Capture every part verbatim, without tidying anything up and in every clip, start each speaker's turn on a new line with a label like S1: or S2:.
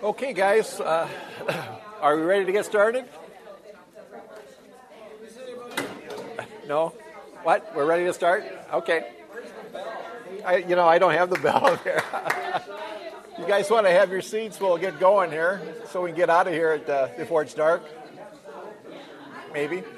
S1: Okay, guys, uh, are we ready to get started? No? What? We're ready to start? Okay. I, you know, I don't have the bell here. You guys want to have your seats? We'll get going here so we can get out of here at, uh, before it's dark. Maybe.
S2: It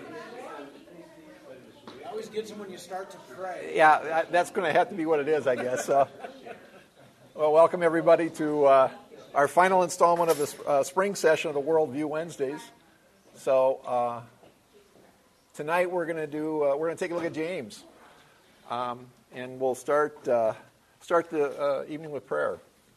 S2: always gets them when you start to pray.
S1: Yeah, that's going to have to be what it is, I guess. So, well, welcome everybody to uh, our final installment of the uh, spring session of the Worldview Wednesdays. So uh, tonight we're going to do uh, we're going to take a look at James, um, and we'll start uh, start the uh, evening with prayer.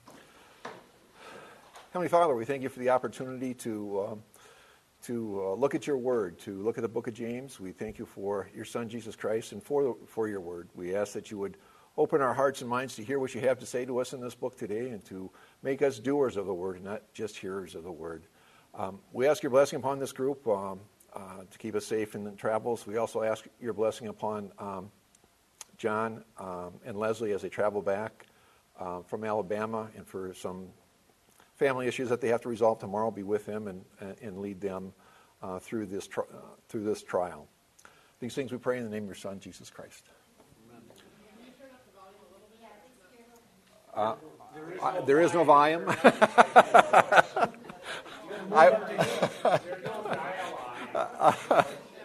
S1: Heavenly Father, we thank you for the opportunity to um, to uh, look at your Word, to look at the book of James. We thank you for your Son Jesus Christ and for the, for your Word. We ask that you would open our hearts and minds to hear what you have to say to us in this book today, and to make us doers of the Word, not just hearers of the Word. Um, we ask your blessing upon this group um, uh, to keep us safe in the travels. We also ask your blessing upon um, John um, and Leslie as they travel back uh, from Alabama, and for some family issues that they have to resolve tomorrow. Be with them and, and lead them uh, through this tri- uh, through this trial. These things we pray in the name of your Son, Jesus Christ. Uh, uh, there is no volume. I, uh,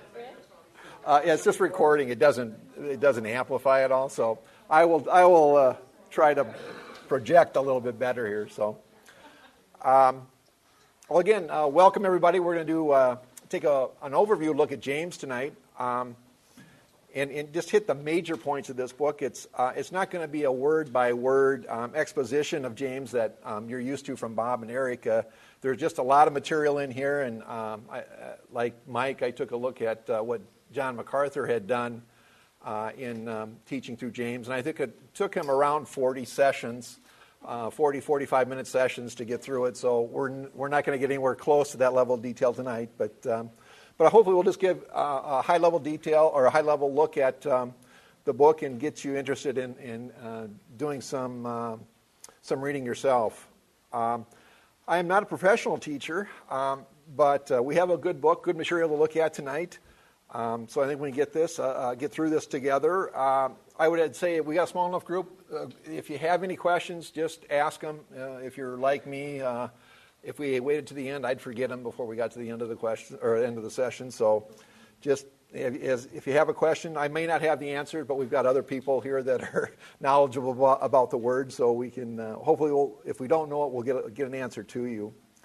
S1: uh, it's just recording. It doesn't. It doesn't amplify at all. So I will. I will uh, try to project a little bit better here. So, um, well, again, uh, welcome everybody. We're going to do uh, take a, an overview look at James tonight. Um, And, and just hit the major points of this book. It's uh, it's not going to be a word-by-word um, exposition of James that um, you're used to from Bob and Eric. Uh, there's just a lot of material in here, and um, I, uh, like Mike, I took a look at uh, what John MacArthur had done uh, in um, teaching through James, and I think it took him around forty sessions, uh, forty, forty-five minute sessions to get through it. So we're we're not going to get anywhere close to that level of detail tonight, but. Um, But hopefully we'll just give uh, a high-level detail or a high-level look at um, the book and get you interested in, in uh, doing some uh, some reading yourself. Um, I am not a professional teacher, um, but uh, we have a good book, good material to look at tonight. Um, so I think when we get this, uh, uh, get through this together, uh, I would say we got a small enough group. Uh, if you have any questions, just ask them. Uh, if you're like me. Uh, If we waited to the end, I'd forget them before we got to the end of the question or end of the session. So, just if you have a question, I may not have the answer, but we've got other people here that are knowledgeable about the Word, so we can uh, hopefully, we'll, if we don't know it, we'll get a, get an answer to you.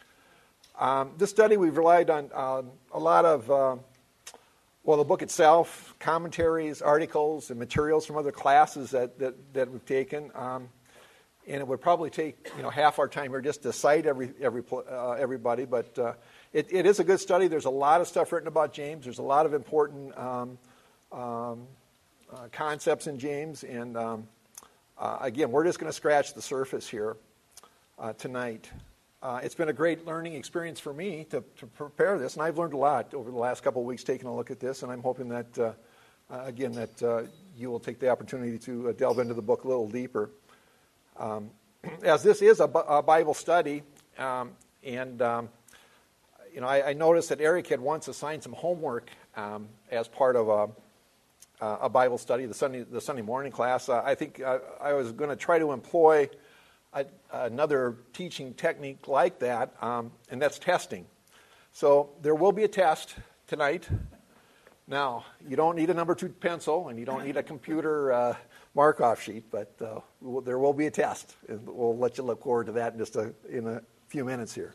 S1: Um, this study we've relied on uh, a lot of uh, well, the book itself, commentaries, articles, and materials from other classes that that, that we've taken. Um, And it would probably take, you know, half our time here just to cite every every uh, everybody. But uh, it, it is a good study. There's a lot of stuff written about James. There's a lot of important um, um, uh, concepts in James. And um, uh, again, we're just going to scratch the surface here uh, tonight. Uh, it's been a great learning experience for me to, to prepare this, and I've learned a lot over the last couple of weeks taking a look at this. And I'm hoping that, uh, uh, again, that uh, you will take the opportunity to uh, delve into the book a little deeper. Um, as this is a, a Bible study, um, and um, you know, I, I noticed that Eric had once assigned some homework um, as part of a, a Bible study, the Sunday the Sunday morning class. Uh, I think uh, I was going to try to employ a, another teaching technique like that, um, and that's testing. So there will be a test tonight. Now, you don't need a number two pencil, and you don't need a computer uh, mark-off sheet, but uh, we'll, there will be a test, and we'll let you look forward to that in just a, in a few minutes here.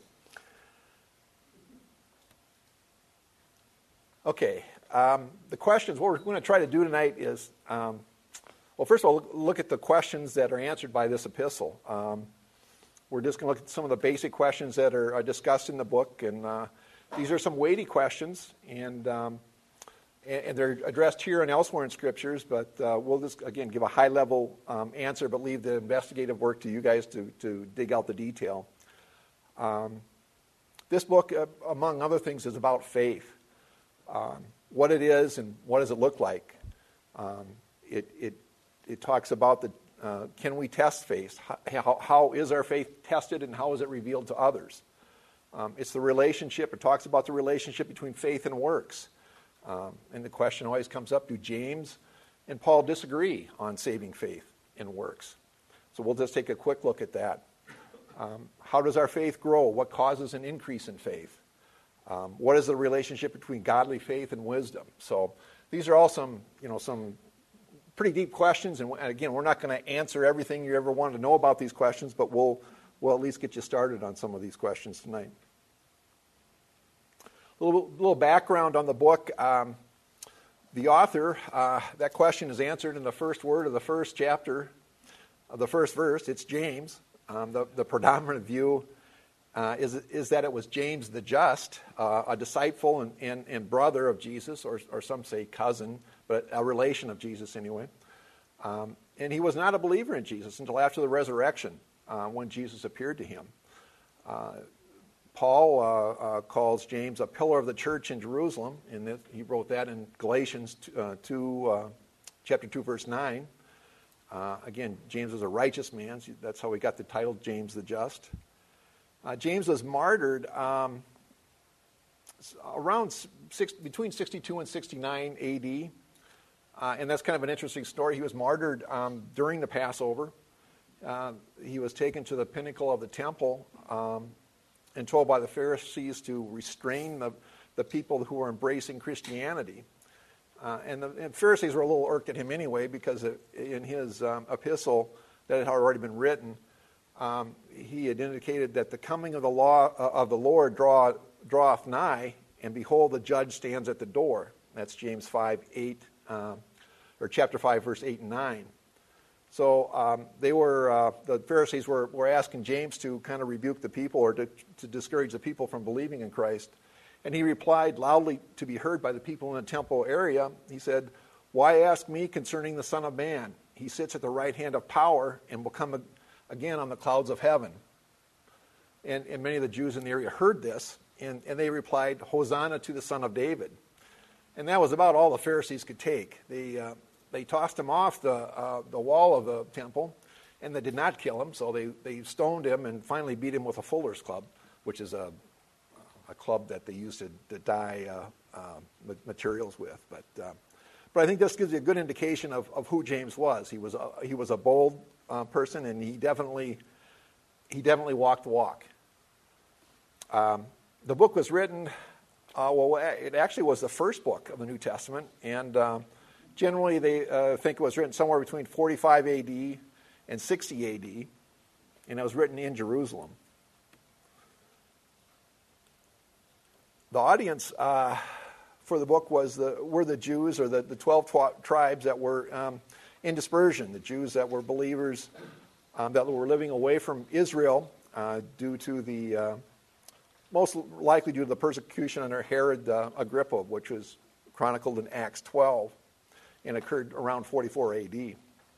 S1: Okay, um, the questions, what we're going to try to do tonight is, um, well, first of all, look at the questions that are answered by this epistle. Um, we're just going to look at some of the basic questions that are, are discussed in the book, and uh, these are some weighty questions, and um, And they're addressed here and elsewhere in Scriptures, but uh, we'll just, again, give a high-level um, answer, but leave the investigative work to you guys to, to dig out the detail. Um, this book, uh, among other things, is about faith. Um, what it is and what does it look like. Um, it, it, it talks about the Uh, can we test faith? How, how is our faith tested, and how is it revealed to others? Um, it's the relationship. It talks about the relationship between faith and works. Um, and the question always comes up, do James and Paul disagree on saving faith and works? So we'll just take a quick look at that. Um, how does our faith grow? What causes an increase in faith? Um, what is the relationship between godly faith and wisdom? So these are all some, you know, some pretty deep questions. And again, we're not going to answer everything you ever wanted to know about these questions, but we'll we'll at least get you started on some of these questions tonight. A little, little background on the book. Um, the author, uh, that question is answered in the first word of the first chapter, of the first verse. It's James. Um, the, the predominant view uh, is, is that it was James the Just, uh, a disciple and, and, and brother of Jesus, or, or some say cousin, but a relation of Jesus anyway. Um, and he was not a believer in Jesus until after the resurrection, uh, when Jesus appeared to him. Uh, Paul uh, uh, calls James a pillar of the church in Jerusalem, and this, he wrote that in Galatians uh, two, uh, chapter two, verse nine. Uh, again, James was a righteous man. So that's how he got the title James the Just. Uh, James was martyred um, around six, between sixty-two and sixty-nine A D, uh, and that's kind of an interesting story. He was martyred um, during the Passover. Uh, he was taken to the pinnacle of the temple um, and told by the Pharisees to restrain the, the people who were embracing Christianity. Uh, and the and Pharisees were a little irked at him anyway, because it, in his um, epistle that had already been written, um, he had indicated that the coming of the law uh, of the Lord draw, draweth nigh, and behold, the judge stands at the door. That's James five eight, uh, or chapter five, verse eight and nine. So um, they were uh, the Pharisees were, were asking James to kind of rebuke the people, or to, to discourage the people from believing in Christ. And he replied loudly to be heard by the people in the temple area. He said, "Why ask me concerning the Son of Man? He sits at the right hand of power and will come again on the clouds of heaven." And, and many of the Jews in the area heard this, and, and they replied, "Hosanna to the Son of David." And that was about all the Pharisees could take. They uh, they tossed him off the uh, the wall of the temple, and they did not kill him. So they, they stoned him and finally beat him with a fuller's club, which is a a club that they used to, to dye uh, uh, materials with. But uh, but I think this gives you a good indication of, of who James was. He was a, he was a bold uh, person, and he definitely he definitely walked the walk. Um, the book was written. Uh, well, it actually was the first book of the New Testament, and uh, generally they uh, think it was written somewhere between forty-five A D and sixty A D, and it was written in Jerusalem. The audience uh, for the book was the were the Jews, or the, the twelve tw- tribes that were um, in dispersion, the Jews that were believers um, that were living away from Israel uh, due to the uh, most likely due to the persecution under Herod uh, Agrippa, which was chronicled in Acts twelve and occurred around forty-four A D.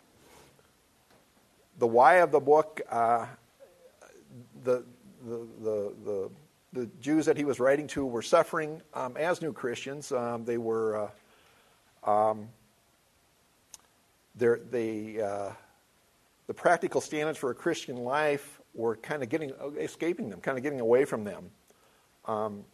S1: The why of the book, uh, the, the the the the Jews that he was writing to were suffering um, as new Christians. Um, they were uh, um, they uh, the practical standards for a Christian life were kind of getting escaping them, kind of getting away from them. Um,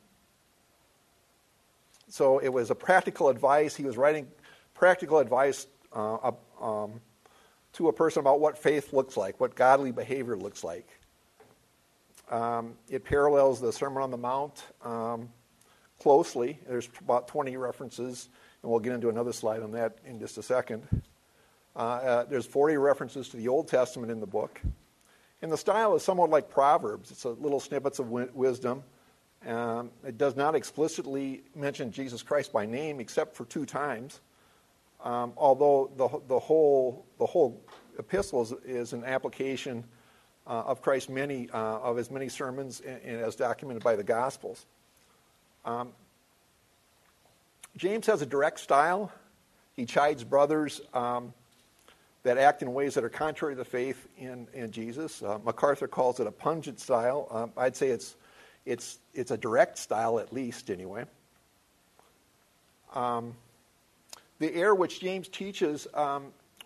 S1: so it was a practical advice. He was writing practical advice uh, um, to a person about what faith looks like, what godly behavior looks like. Um, it parallels the Sermon on the Mount um, closely. There's about twenty references, and we'll get into another slide on that in just a second. Uh, uh, there's forty references to the Old Testament in the book. And the style is somewhat like Proverbs. It's a little snippets of wi- wisdom. Um, it does not explicitly mention Jesus Christ by name except for two times. Um, although the the whole the whole epistle is, is an application uh, of Christ's many uh, of his many sermons, and, and as documented by the Gospels. Um, James has a direct style. He chides brothers um, that act in ways that are contrary to the faith in, in Jesus. Uh, MacArthur calls it a pungent style. Um, I'd say it's it's it's a direct style, at least anyway. Um, the error which James teaches um,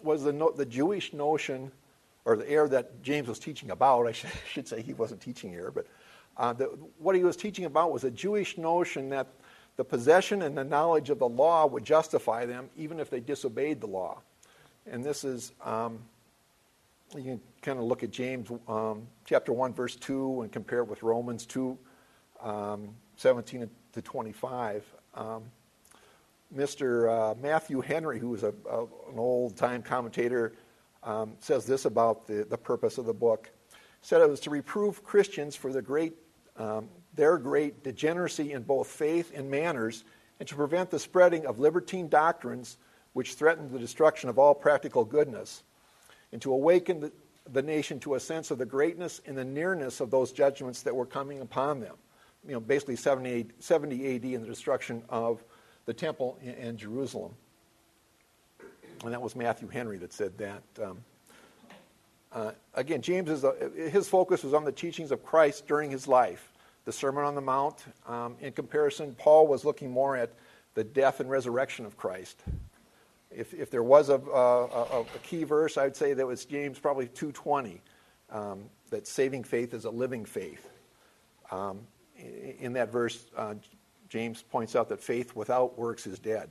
S1: was the, no, the Jewish notion, or the error that James was teaching about. I should, should say he wasn't teaching error, but uh, the, what he was teaching about was a Jewish notion that the possession and the knowledge of the law would justify them even if they disobeyed the law. And this is, um, you can kind of look at James um, chapter one, verse two, and compare it with Romans two, um, seventeen to twenty-five. Um, Mister Uh, Matthew Henry, who is a, a, an old-time commentator, um, says this about the, the purpose of the book. He said it was to reprove Christians for the great, um, their great degeneracy in both faith and manners, and to prevent the spreading of libertine doctrines which threatened the destruction of all practical goodness, and to awaken the, the nation to a sense of the greatness and the nearness of those judgments that were coming upon them. You know, basically seventy, seventy A D and the destruction of the temple in, in Jerusalem. And that was Matthew Henry that said that. Um, uh, again, James, is a, his focus was on the teachings of Christ during his life. The Sermon on the Mount. Um, in comparison, Paul was looking more at the death and resurrection of Christ. If, if there was a, a, a key verse, I would say that was James probably two twenty, um, that saving faith is a living faith. Um, in that verse, uh, James points out that faith without works is dead.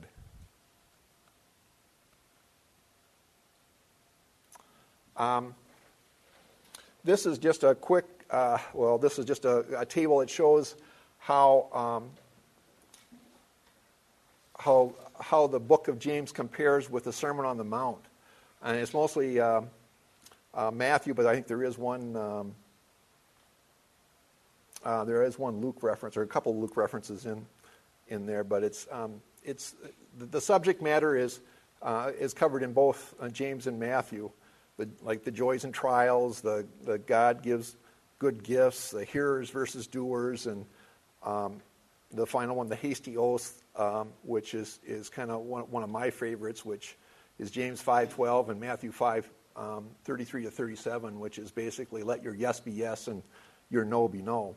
S1: Um, this is just a quick, uh, well, this is just a, a table that shows how um, how how the book of James compares with the Sermon on the Mount, and it's mostly uh, uh, Matthew, but I think there is one um, uh, there is one Luke reference, or a couple of Luke references in in there, but it's um, it's the subject matter is uh, is covered in both uh, James and Matthew. The, like the joys and trials, the, the God gives good gifts, the hearers versus doers, and um, the final one, the hasty oath, um, which is, is kind of one, one of my favorites, which is James five twelve and Matthew five um, thirty-three to thirty-seven, which is basically let your yes be yes and your no be no.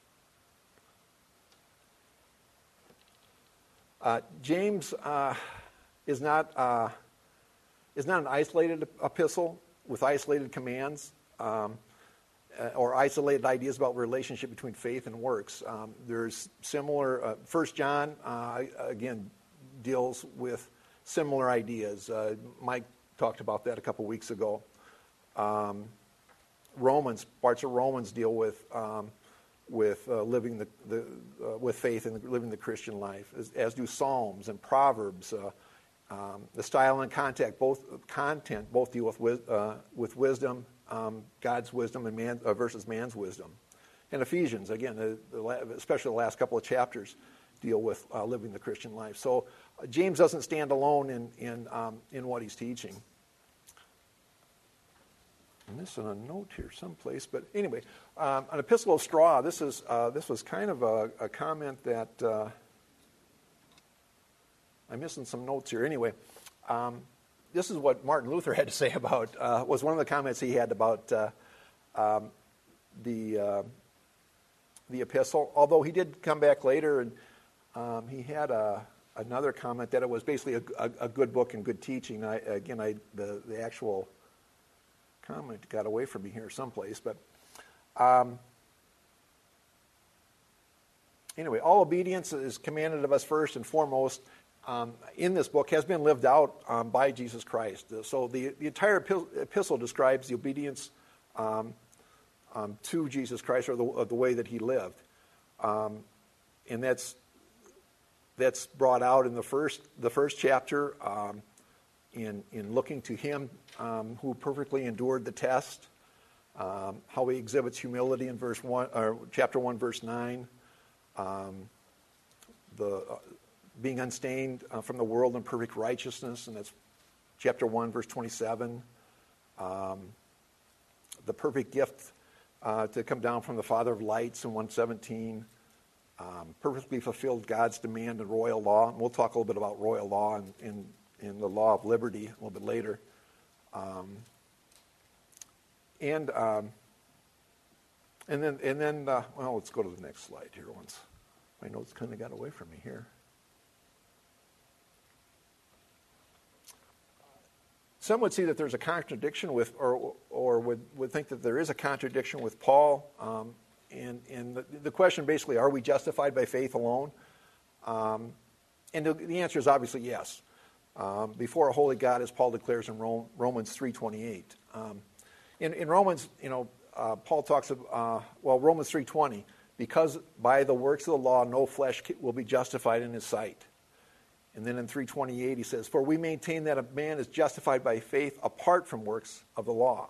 S1: Uh, James uh, is not uh, is not an isolated epistle with isolated commands um, uh, or isolated ideas about relationship between faith and works. Um, there's similar, uh, First John, uh, again, deals with similar ideas. Uh, Mike talked about that a couple weeks ago. Um, Romans, parts of Romans deal with um, with uh, living the, the uh, with faith and living the Christian life, as, as do Psalms and Proverbs. Uh, Um, the style and content both content both deal with uh, with wisdom, um, God's wisdom, and man uh, versus man's wisdom. And Ephesians, again, the, the, especially the last couple of chapters, deal with uh, living the Christian life. So uh, James doesn't stand alone in in um, in what he's teaching. I'm missing a note here someplace, but anyway, um, an epistle of straw. This is uh, this was kind of a, a comment that. Uh, I'm missing some notes here. Anyway, um, this is what Martin Luther had to say about, uh, was one of the comments he had about uh, um, the uh, the epistle, although he did come back later and um, he had a, another comment that it was basically a, a, a good book and good teaching. I, again, I the, the actual comment got away from me here someplace, but um, anyway, all obedience is commanded of us first and foremost. Um, in this book has been lived out um, by Jesus Christ. So the, the entire epistle describes the obedience um, um, to Jesus Christ, or the, or the way that he lived. Um, and that's that's brought out in the first the first chapter um, in, in looking to him um, who perfectly endured the test, um, how he exhibits humility in verse one, or chapter one, verse nine, um, the uh, being unstained uh, from the world in perfect righteousness, and that's chapter one, verse twenty-seven. Um, the perfect gift uh, to come down from the Father of lights in one seventeen. Um, perfectly fulfilled God's demand in royal law. And we'll talk a little bit about royal law and in, in, in the law of liberty a little bit later. Um, and um, and then and then uh, well, let's go to the next slide here. Once my notes kind of got away from me here. some would see that there's a contradiction with, or or would, would think that there is a contradiction with Paul. Um, and and the, the question basically, are we justified by faith alone? Um, and the, the answer is obviously yes. Um, before a holy God, as Paul declares in Rome, Romans three twenty-eight. Um, in, in Romans, you know, uh, Paul talks of, uh, well, Romans three twenty, because by the works of the law no flesh will be justified in his sight. And then in three twenty-eight he says, for we maintain that a man is justified by faith apart from works of the law.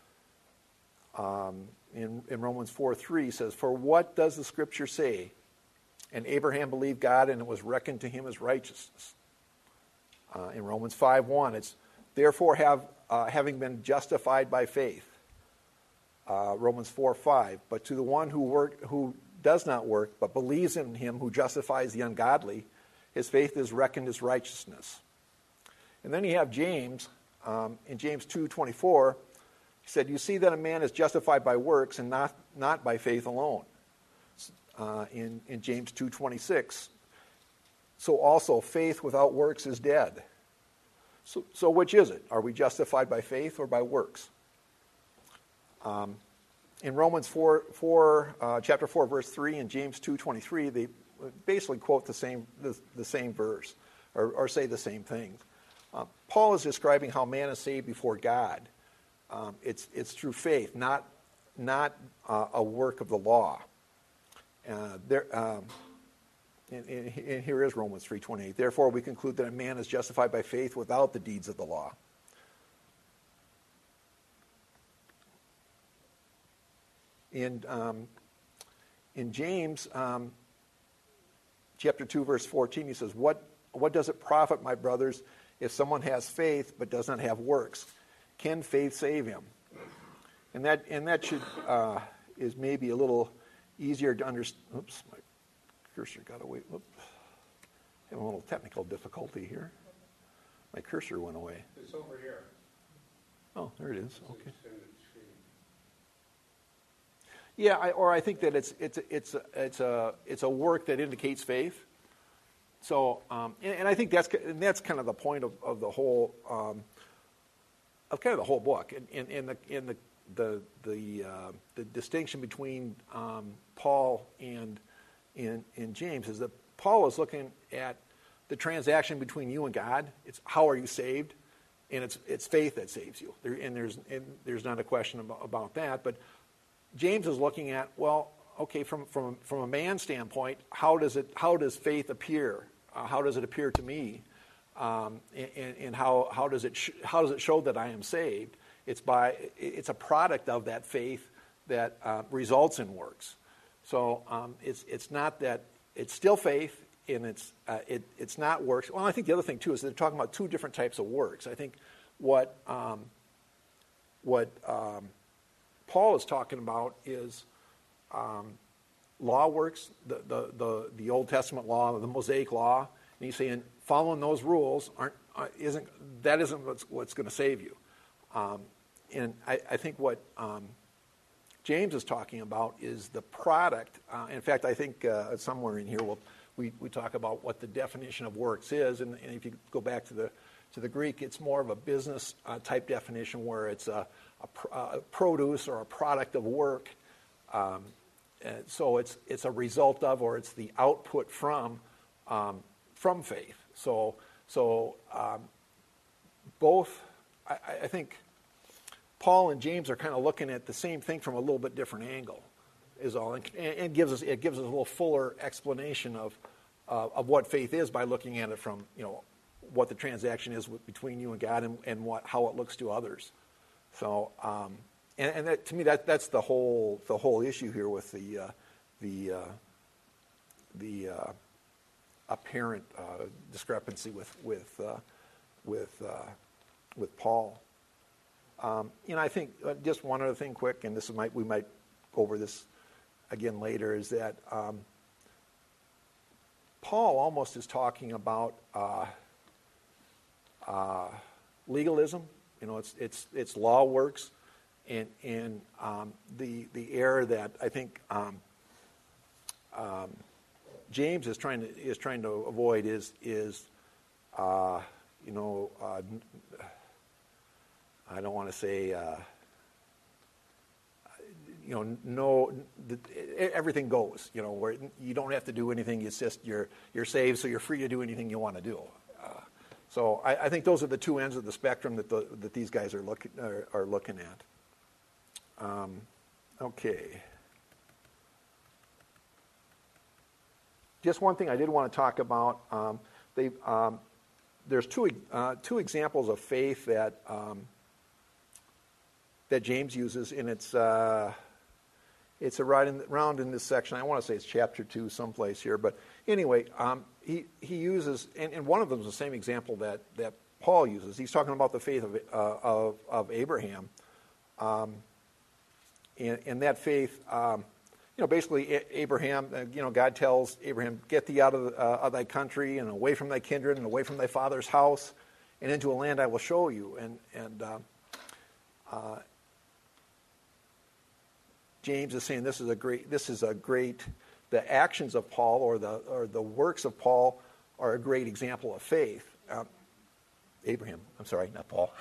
S1: Um, in, in Romans four three he says, for what does the scripture say? And Abraham believed God, and it was reckoned to him as righteousness. Uh, in Romans five one, it's therefore have uh, having been justified by faith. Uh, Romans four five, but to the one who work who does not work but believes in him who justifies the ungodly, his faith is reckoned as righteousness. And then you have James um, in James two twenty-four. He said, you see that a man is justified by works and not not by faith alone. Uh, in in James two twenty-six. So also, faith without works is dead. So, so which is it? Are we justified by faith or by works? Um, in Romans four, four uh, chapter four, verse three, and James two twenty-three, they basically quote the same the, the same verse, or, or say the same thing. Uh, Paul is describing how man is saved before God. Um, it's it's through faith, not not uh, a work of the law. Uh, there. Um, And, and here is Romans three twenty-eight. Therefore, we conclude that a man is justified by faith without the deeds of the law. In um, in James, um, chapter two, verse fourteen, he says, "What what does it profit, my brothers, if someone has faith but does not have works? Can faith save him?" And that and that should uh, is maybe a little easier to understand. Oops, my cursor got away. Whoop. Having a little technical difficulty here. My cursor went away.
S3: It's over here.
S1: Oh, there it is. Okay. Yeah, I, or I think that it's it's it's a, it's a it's a work that indicates faith. So, um, and, and I think that's and that's kind of the point of, of the whole um, of kind of the whole book, and in, in, in the in the the the, uh, the distinction between um, Paul and In, in James is that Paul is looking at the transaction between you and God. It's how are you saved, and it's it's faith that saves you. There, and there's and there's not a question about, about that. But James is looking at, well, okay, from from from a man's standpoint, how does it how does faith appear? Uh, how does it appear to me? Um, and, and how how does it sh- how does it show that I am saved? It's by it's a product of that faith that uh, results in works. So um, it's it's not that it's still faith, and it's uh, it it's not works. Well, I think the other thing too is they're talking about two different types of works. I think what um, what um, Paul is talking about is um, law works, the, the the the Old Testament law, the Mosaic law, and he's saying following those rules aren't uh, isn't that isn't what's what's going to save you. Um, and I, I think what um, James is talking about is the product. Uh, in fact, I think uh, somewhere in here we'll, we we talk about what the definition of works is, and, and if you go back to the to the Greek, it's more of a business uh, type definition where it's a, a, pr- a produce or a product of work. Um, and so it's it's a result of, or it's the output from um, from faith. So so um, both, I, I think. Paul and James are kind of looking at the same thing from a little bit different angle, is all, and, and gives us it gives us a little fuller explanation of uh, of what faith is by looking at it from, you know, what the transaction is with, between you and God, and, and what how it looks to others. So, um, and, and that, to me, that that's the whole the whole issue here with the uh, the uh, the uh, apparent uh, discrepancy with with uh, with uh, with Paul. Um, you know, I think uh, just one other thing quick, and this might we might go over this again later, is that um, Paul almost is talking about uh, uh, legalism. You know, it's it's it's law works, and and um, the the error that I think um, um, James is trying to is trying to avoid is is uh, you know. Uh, I don't want to say, uh, you know, no, everything goes, you know, where you don't have to do anything. It's just you're you're saved, so you're free to do anything you want to do. Uh, so I, I think those are the two ends of the spectrum that the, that these guys are looking are, are looking at. Um, okay. Just one thing I did want to talk about. Um, they um, there's two uh, two examples of faith that um, that James uses, and it's. Uh, It's around in, around in this section. I want to say it's chapter two, someplace here. But anyway, um, he he uses, and, and one of them is the same example that, that Paul uses. He's talking about the faith of uh, of, of Abraham, um, and, and that faith, um, you know, basically Abraham, uh, you know, God tells Abraham, "Get thee out of, the, uh, of thy country and away from thy kindred and away from thy father's house, and into a land I will show you." And and uh, uh, James is saying this is a great. This is a great. The actions of Paul, or the or the works of Paul, are a great example of faith. Um, Abraham, I'm sorry, not Paul.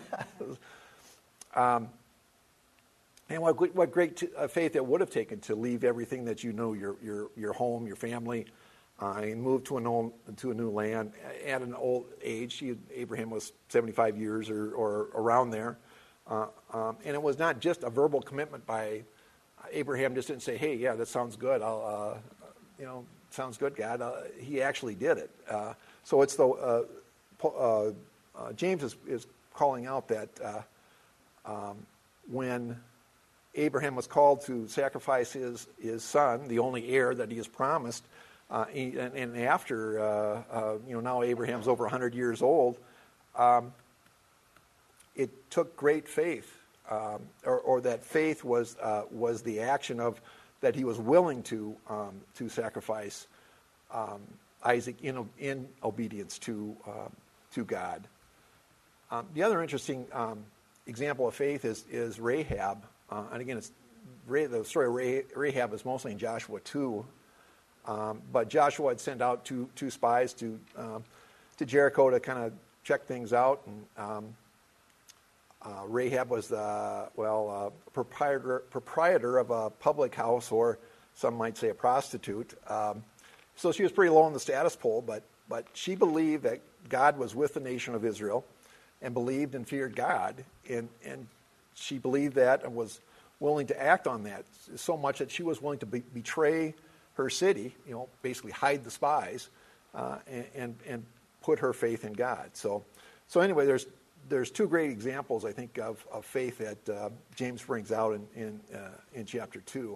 S1: um, and what what great t- uh, faith it would have taken to leave everything that you know, your your your home, your family, uh, and move to an old, to a new land at an old age. He, Abraham was seventy-five years or or around there, uh, um, and it was not just a verbal commitment by. Abraham just didn't say, "Hey, yeah, that sounds good. I'll, uh, you know, sounds good, God." Uh, he actually did it. Uh, so it's the uh, uh, uh, James is, is calling out that uh, um, when Abraham was called to sacrifice his his son, the only heir that he is promised, uh, he, and, and after uh, uh, you know now Abraham's over one hundred years old, um, it took great faith. Um, or, or that faith was uh, was the action of that he was willing to um, to sacrifice um, Isaac in in obedience to uh, to God. Um, the other interesting um, example of faith is is Rahab, uh, and again, it's the story of Rahab is mostly in Joshua two, um, but Joshua had sent out two two spies to um, to Jericho to kind of check things out, and um, Uh, Rahab was the, well, uh, proprietor, proprietor of a public house, or some might say a prostitute. Um, so she was pretty low on the status pole, but, but she believed that God was with the nation of Israel and believed and feared God. And, and she believed that and was willing to act on that so much that she was willing to be, betray her city, you know, basically hide the spies, uh, and, and, and put her faith in God. So, so anyway, there's There's two great examples, I think, of, of faith that uh, James brings out in in, uh, in chapter two.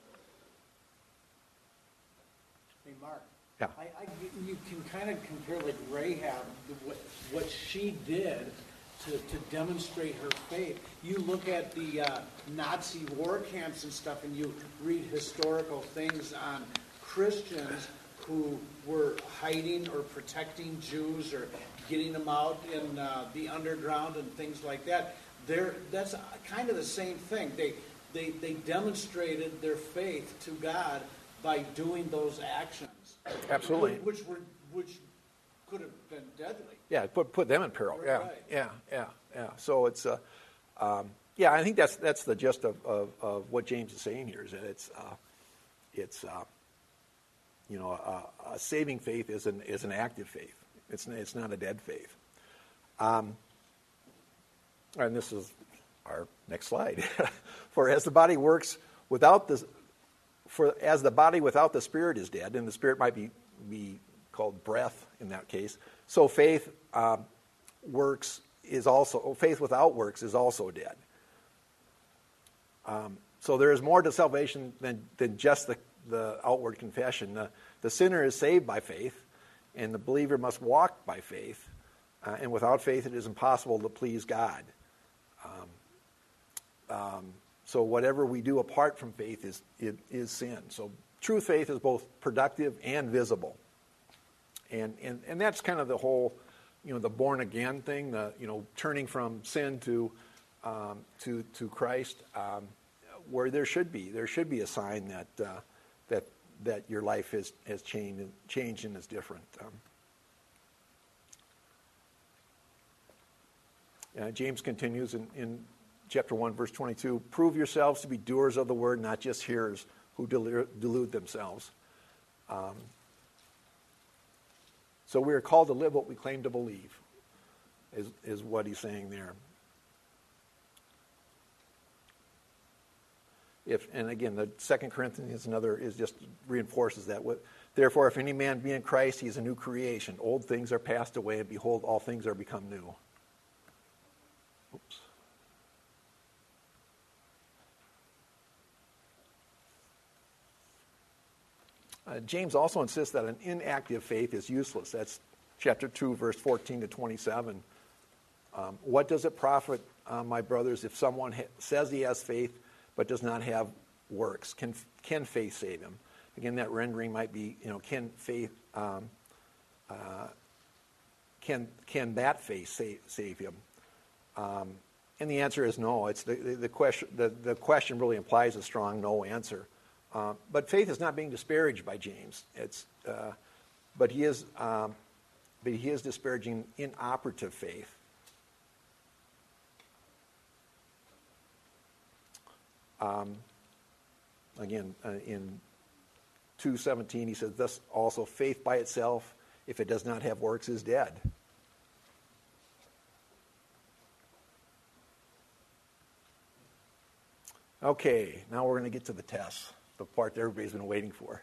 S2: Hey, Mark.
S1: Yeah.
S2: I, I, you can kind of compare like Rahab, what, what she did to, to demonstrate her faith. You look at the uh, Nazi war camps and stuff, and you read historical things on Christians who were hiding or protecting Jews or getting them out in uh, the underground and things like that. They're, that's kind of the same thing. They, they, they demonstrated their faith to God by doing those actions.
S1: Absolutely.
S2: Which, which were which could have been deadly.
S1: Yeah, put put them in peril.
S2: Right.
S1: Yeah, yeah, yeah, yeah. So it's uh, um, yeah. I think that's that's the gist of, of, of what James is saying here, is that it's uh, it's uh, you know a, a saving faith is an is an active faith. It's it's not a dead faith. Um, and this is our next slide. For as the body works without the for as the body without the spirit is dead, and the spirit might be be called breath in that case. So faith um, works is also faith without works is also dead. Um, so there is more to salvation than than just the the outward confession. The, the sinner is saved by faith, and the believer must walk by faith. Uh, and without faith, it is impossible to please God. Um, um, so whatever we do apart from faith is it is sin. So true faith is both productive and visible. And and and that's kind of the whole, you know, the born again thing. The you know turning from sin to um, to to Christ, um, where there should be there should be a sign that uh, that that your life has has changed and changed and is different. Um, Uh, James continues in, in chapter one, verse twenty-two, prove yourselves to be doers of the word, not just hearers who delude, delude themselves. Um, so we are called to live what we claim to believe, is, is what he's saying there. If, and again, the Second Corinthians another is just reinforces that. Therefore, if any man be in Christ, he is a new creation. Old things are passed away, and behold, all things are become new. Oops. Uh, James also insists that an inactive faith is useless. That's chapter two, verse fourteen to twenty-seven. Um, what does it profit, uh, my brothers, if someone ha- says he has faith but does not have works? Can can faith save him? Again, that rendering might be, you know, can faith, um, uh, can can that faith save, save him? Um, and the answer is no. It's the, the, the question. The, the question really implies a strong no answer. Uh, but faith is not being disparaged by James. It's, uh, but he is, um, but he is disparaging inoperative faith. Um, again, uh, in two seventeen, he says, thus also faith by itself, if it does not have works, is dead. Okay, now we're going to get to the tests, the part that everybody's been waiting for.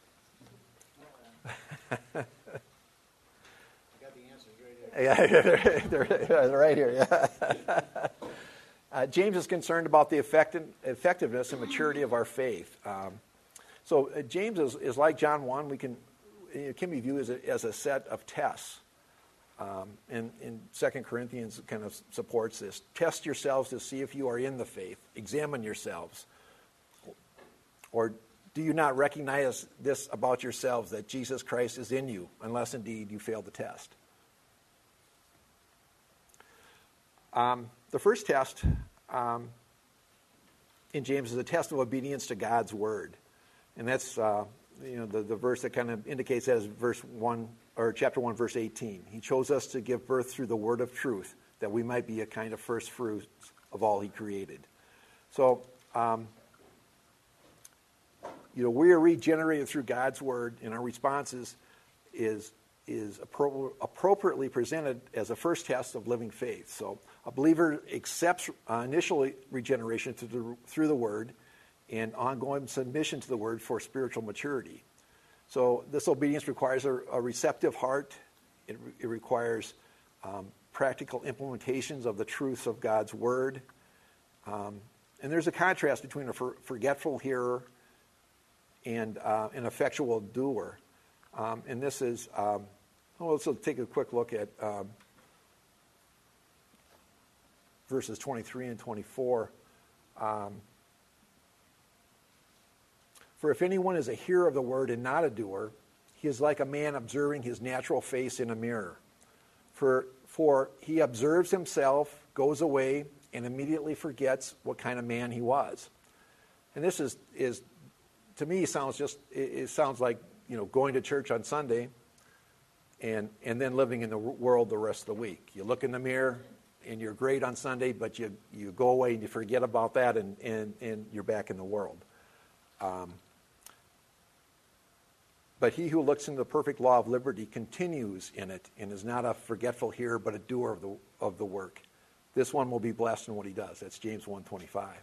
S2: I got the answers right here.
S1: Yeah, they're, they're right here. Yeah. Uh, James is concerned about the effective, effectiveness and maturity of our faith. Um, so uh, James is, is like John one. We can it can be viewed as a, as a set of tests. Um, and, and Second Corinthians kind of supports this. Test yourselves to see if you are in the faith. Examine yourselves. Or do you not recognize this about yourselves, that Jesus Christ is in you, unless indeed you fail the test? Um, the first test um, in James is a test of obedience to God's word. And that's uh, you know the, the verse that kind of indicates that is verse one, or chapter one, verse eighteen. He chose us to give birth through the word of truth, that we might be a kind of first fruits of all he created. So, um, you know, we are regenerated through God's word, and our responses is is appro- appropriately presented as a first test of living faith. So, a believer accepts uh, initial regeneration through the, through the word, and ongoing submission to the word for spiritual maturity. So this obedience requires a, a receptive heart. It, it requires um, practical implementations of the truths of God's word. Um, and there's a contrast between a for, forgetful hearer and uh, an effectual doer. Um, and this is, um, well, let's take a quick look at um, verses twenty-three and twenty-four. Um, For if anyone is a hearer of the word and not a doer, he is like a man observing his natural face in a mirror. For, for he observes himself, goes away, and immediately forgets what kind of man he was. And this is, is to me, sounds just it, it sounds like, you know, going to church on Sunday and and then living in the world the rest of the week. You look in the mirror and you're great on Sunday, but you you go away and you forget about that, and and, and you're back in the world. Um, But he who looks into the perfect law of liberty continues in it, and is not a forgetful hearer, but a doer of the of the work. This one will be blessed in what he does. That's James one twenty-five.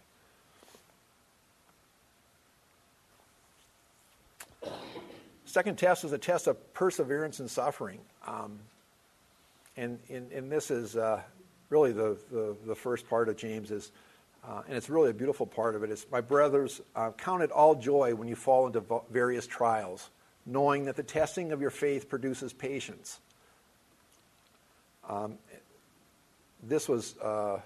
S1: Second test is a test of perseverance in suffering. Um, and, and, and this is uh, really the, the, the first part of James, is, uh, and it's really a beautiful part of it. It's, my brothers, uh, count it all joy when you fall into various trials, knowing that the testing of your faith produces patience. Um, this was uh,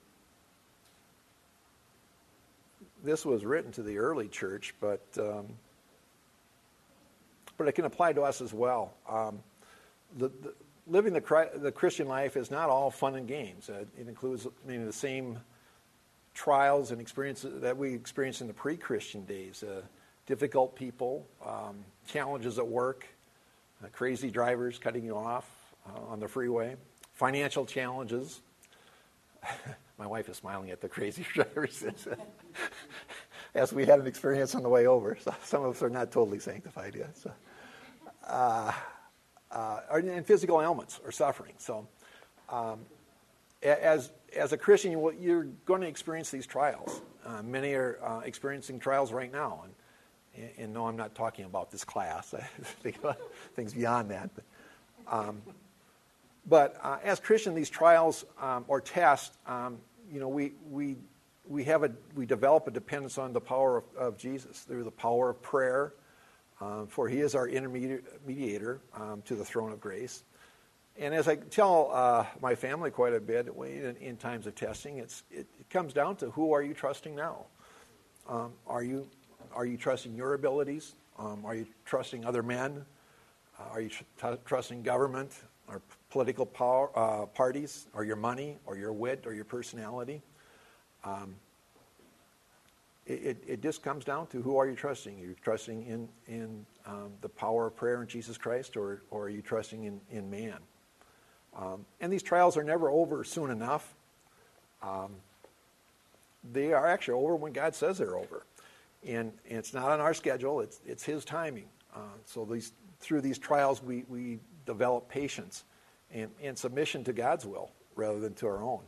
S1: this was written to the early church, but um, but it can apply to us as well. Um, the, the, living the, the Christian life is not all fun and games. Uh, it includes many of the same trials and experiences that we experienced in the pre-Christian days. Uh, difficult people, um, challenges at work, uh, crazy drivers cutting you off uh, on the freeway, financial challenges, my wife is smiling at the crazy drivers. As we had an experience on the way over. So some of us are not totally sanctified yet. So, uh, uh, and physical ailments or suffering. So um, as, as a Christian, you will, you're going to experience these trials. Uh, many are uh, experiencing trials right now. And, and no, I'm not talking about this class. I think about things beyond that. But, um, but uh, as Christian, these trials um, or tests, um, you know, we we we have a we develop a dependence on the power of, of Jesus through the power of prayer, um, for He is our intermediator um, to the throne of grace. And as I tell uh, my family quite a bit in, in times of testing, it's it, it comes down to who are you trusting now? Um, are you Are you trusting your abilities? Um, are you trusting other men? Uh, are you tr- trusting government or political power, uh, parties, or your money, or your wit, or your personality? Um, it, it, it just comes down to who are you trusting? Are you trusting in, in um, the power of prayer in Jesus Christ, or, or are you trusting in, in man? Um, and these trials are never over soon enough. Um, they are actually over when God says they're over. And, and it's not on our schedule, it's it's His timing. Uh, so these through these trials we, we develop patience and, and submission to God's will rather than to our own.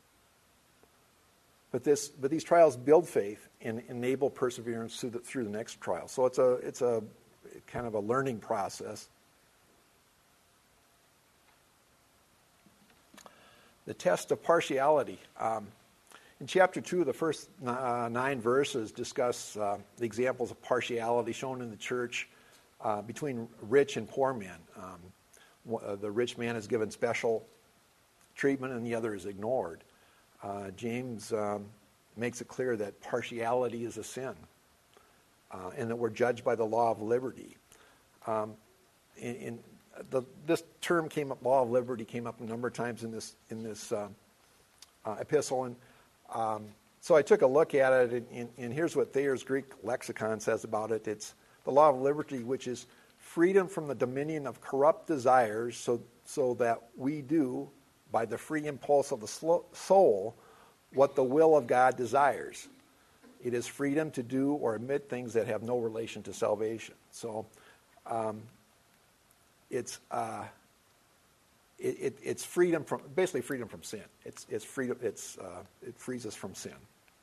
S1: But this but these trials build faith and enable perseverance through the, through the next trial. So it's a it's a kind of a learning process. The test of partiality. Um, In chapter two, the first uh, nine verses discuss uh, the examples of partiality shown in the church uh, between rich and poor men. Um, uh, the rich man is given special treatment and the other is ignored. Uh, James um, makes it clear that partiality is a sin uh, and that we're judged by the law of liberty. Um, in, in the, this term came up, law of liberty, came up a number of times in this in this uh, uh, epistle, and Um, so I took a look at it, and, and, and here's what Thayer's Greek lexicon says about it. It's the law of liberty, which is freedom from the dominion of corrupt desires, so so that we do, by the free impulse of the soul, what the will of God desires. It is freedom to do or admit things that have no relation to salvation. So um, it's uh, it, it, it's freedom from basically freedom from sin. It's it's freedom. It's uh, it frees us from sin.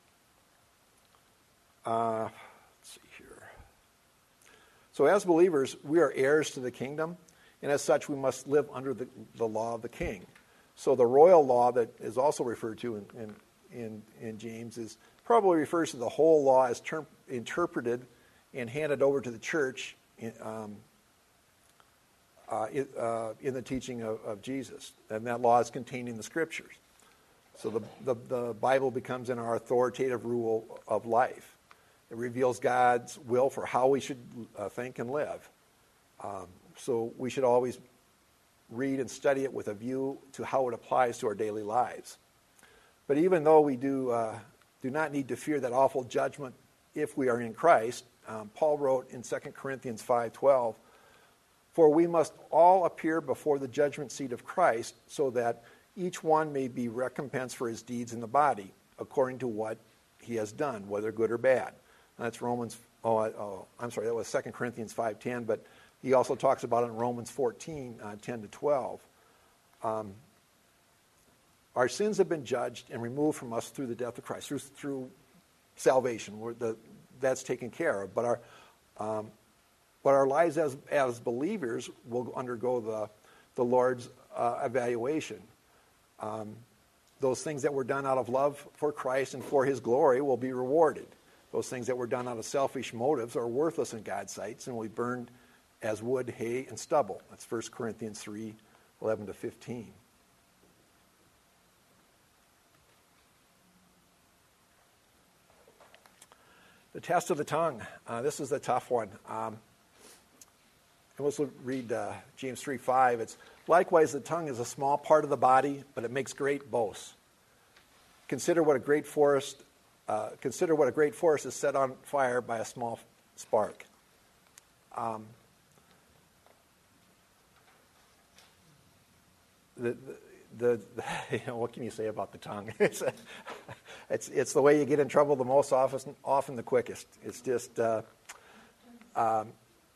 S1: Uh, let's see here. So as believers, we are heirs to the kingdom, and as such, we must live under the, the law of the king. So the royal law that is also referred to in in, in, in James is probably refers to the whole law as term, interpreted and handed over to the church in, um, uh, in, uh, in the teaching of, of Jesus. And that law is contained in the Scriptures. So the, the, the Bible becomes in our authoritative rule of life. It reveals God's will for how we should uh, think and live. Um, so we should always read and study it with a view to how it applies to our daily lives. But even though we do uh, do not need to fear that awful judgment if we are in Christ, um, Paul wrote in Second Corinthians five twelve, "For we must all appear before the judgment seat of Christ, so that each one may be recompensed for his deeds in the body, according to what he has done, whether good or bad." And that's Romans. Oh, oh, I'm sorry, that was Second Corinthians five ten, but he also talks about it in Romans fourteen uh, ten to twelve. Um, our sins have been judged and removed from us through the death of Christ, through, through salvation. We're the, that's taken care of. But our um, but our lives as as believers will undergo the the Lord's uh, evaluation. Um, those things that were done out of love for Christ and for His glory will be rewarded. Those things that were done out of selfish motives are worthless in God's sight and will be burned as wood, hay, and stubble. That's First Corinthians three eleven to fifteen. The test of the tongue. Uh, this is a tough one. Um, and let's read uh, James three five. It's, "Likewise, the tongue is a small part of the body, but it makes great boasts. Consider what a great forest, uh, consider what a great forest is set on fire by a small spark." Um, the, the, the, the you know, what can you say about the tongue? It's, a, it's it's the way you get in trouble the most often, often the quickest. It's just, uh, um,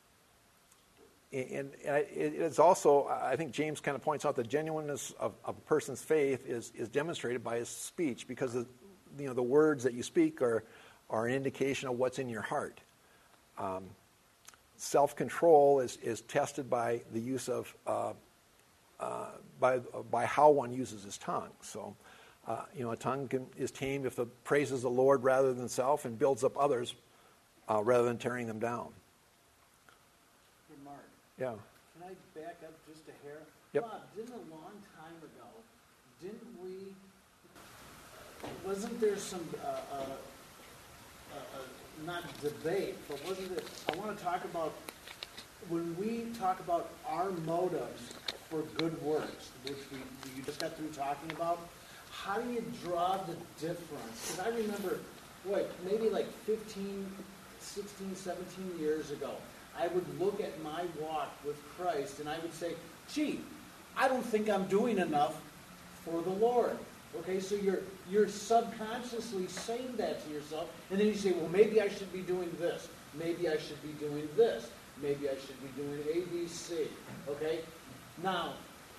S1: and, and it's also, I think James kind of points out the genuineness of, of a person's faith is is demonstrated by his speech, because the, you know the words that you speak are are an indication of what's in your heart. Um, self-control is is tested by the use of uh, uh, by by how one uses his tongue. So, uh, you know, a tongue can, is tamed if it praises the Lord rather than self and builds up others uh, rather than tearing them down.
S2: Hey, Mark.
S1: Yeah.
S2: Can I back up just a hair?
S1: Yep.
S2: Bob, didn't a long time ago, didn't we, wasn't there some, uh, uh, uh, uh, not debate, but wasn't it, I want to talk about, when we talk about our motives for good works, which we, you just got through talking about, how do you draw the difference? Because I remember, boy, maybe like fifteen, sixteen, seventeen years ago, I would look at my walk with Christ and I would say, gee, I don't think I'm doing enough for the Lord. Okay, so you're you're subconsciously saying that to yourself, and then you say, well, maybe I should be doing this. Maybe I should be doing this. Maybe I should be doing A, B, C. Okay? Now,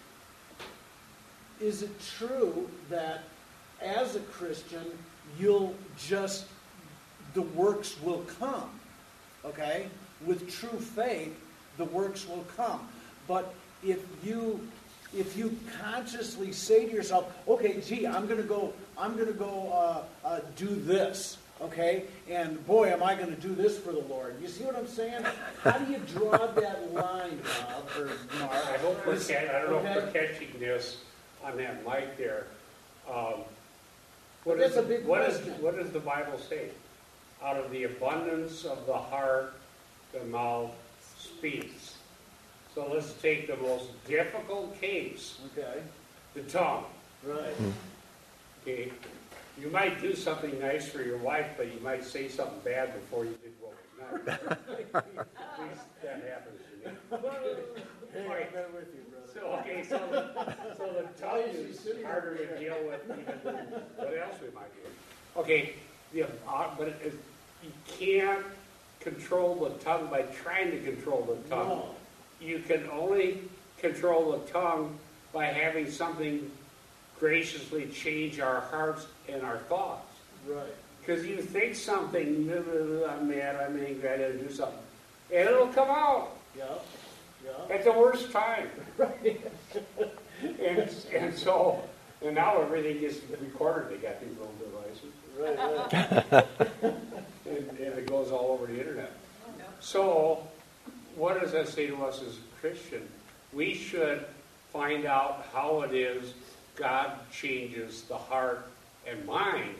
S2: is it true that as a Christian, you'll just, the works will come? Okay? With true faith, the works will come. But if you if you consciously say to yourself, okay, gee, I'm going to go, I'm going to go uh, uh, do this, okay, and boy, am I going to do this for the Lord. You see what I'm saying? How do you draw that line, Bob or Mark?
S3: I hope we're catching. I don't know
S2: okay.
S3: if we're catching this on that mic there. Um,
S2: But
S3: what
S2: that's
S3: is,
S2: a big
S3: what is,
S2: question.
S3: what does the Bible say? Out of the abundance of the heart, the mouth speaks. So let's take the most difficult case,
S2: Okay,
S3: the tongue.
S2: right.
S3: Okay, you might do something nice for your wife, but you might say something bad before you did what was nice. At least that happens to me.
S2: Hey,
S3: Okay.
S2: I'm there with you, brother.
S3: So, okay, so the, so the tongue is harder to deal with even than what else we might do. Okay, yeah, uh, but it, it, you can't control the tongue by trying to control the tongue.
S2: No.
S3: You can only control the tongue by having something graciously change our hearts and our thoughts.
S2: Right.
S3: Because you think something, I'm mad, I'm angry, I gotta do something. And it'll come out
S2: Yeah, yeah.
S3: at the worst time.
S2: Right.
S3: And, and so, and now everything gets recorded. They got these little devices.
S2: Right, right.
S3: And, and it goes all over the internet. So, what does that say to us as a Christian? We should find out how it is God changes the heart and mind,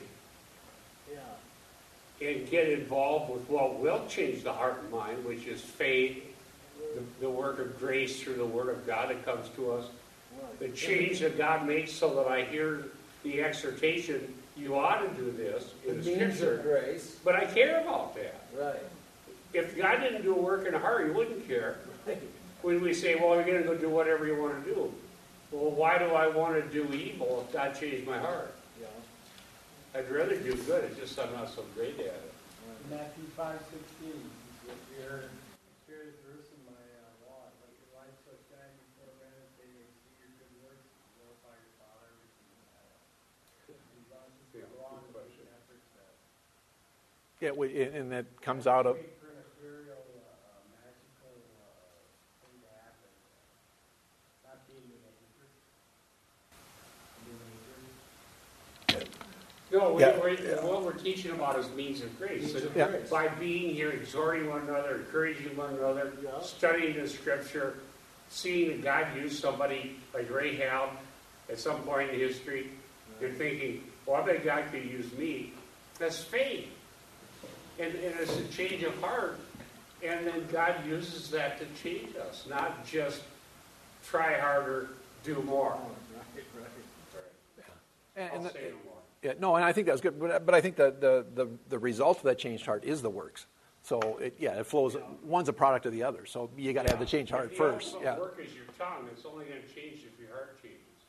S2: Yeah.
S3: and get involved with what will change the heart and mind, which is faith, the, the work of grace through the Word of God that comes to us, the change that God makes so that I hear the exhortation, you ought to do this in
S2: The
S3: the
S2: means of
S3: Scripture,
S2: grace.
S3: but I care about that.
S2: Right.
S3: If God didn't do a work in a heart, He wouldn't care.
S2: Right.
S3: When we say, well, you're going to go do whatever you want to do. Well, why do I want to do evil if God changed my heart?
S2: Yeah.
S3: I'd rather do good, it's just I'm not so great at it.
S4: Matthew five sixteen, if you're here at Jerusalem, my uh, law, let your light so shine before men that they may see your good works and glorify your Father which is in heaven. These answers
S3: Yeah,
S4: go on
S3: good
S4: to
S3: question.
S4: the efforts that
S1: Yeah, we, and that comes out of.
S4: wait for an ethereal, uh, magical uh, thing to happen, uh, not being the nature. The nature.
S3: No, we,
S1: Yeah.
S3: we're, what we're teaching about is means of grace.
S2: Means of
S1: Yeah.
S2: grace.
S3: By being here, exhorting one another, encouraging one another,
S2: Yeah.
S3: studying the Scripture, seeing that God used somebody like Rahab at some point in history, you're thinking, well, I bet God could use me. That's faith. And, and it's a change of heart. And then God uses that to change us, not just try harder, do more.
S2: Oh, right, right.
S1: And,
S3: I'll
S1: and
S3: say no more.
S1: Yeah, no, and I think that's good, but, but I think that the, the, the result of that changed heart is the works. So, it, yeah, it flows, one's a product of the other. So you got to have the changed heart
S3: If
S1: first.
S3: the
S1: Yeah,
S3: work is your tongue, it's only going to change if your heart changes.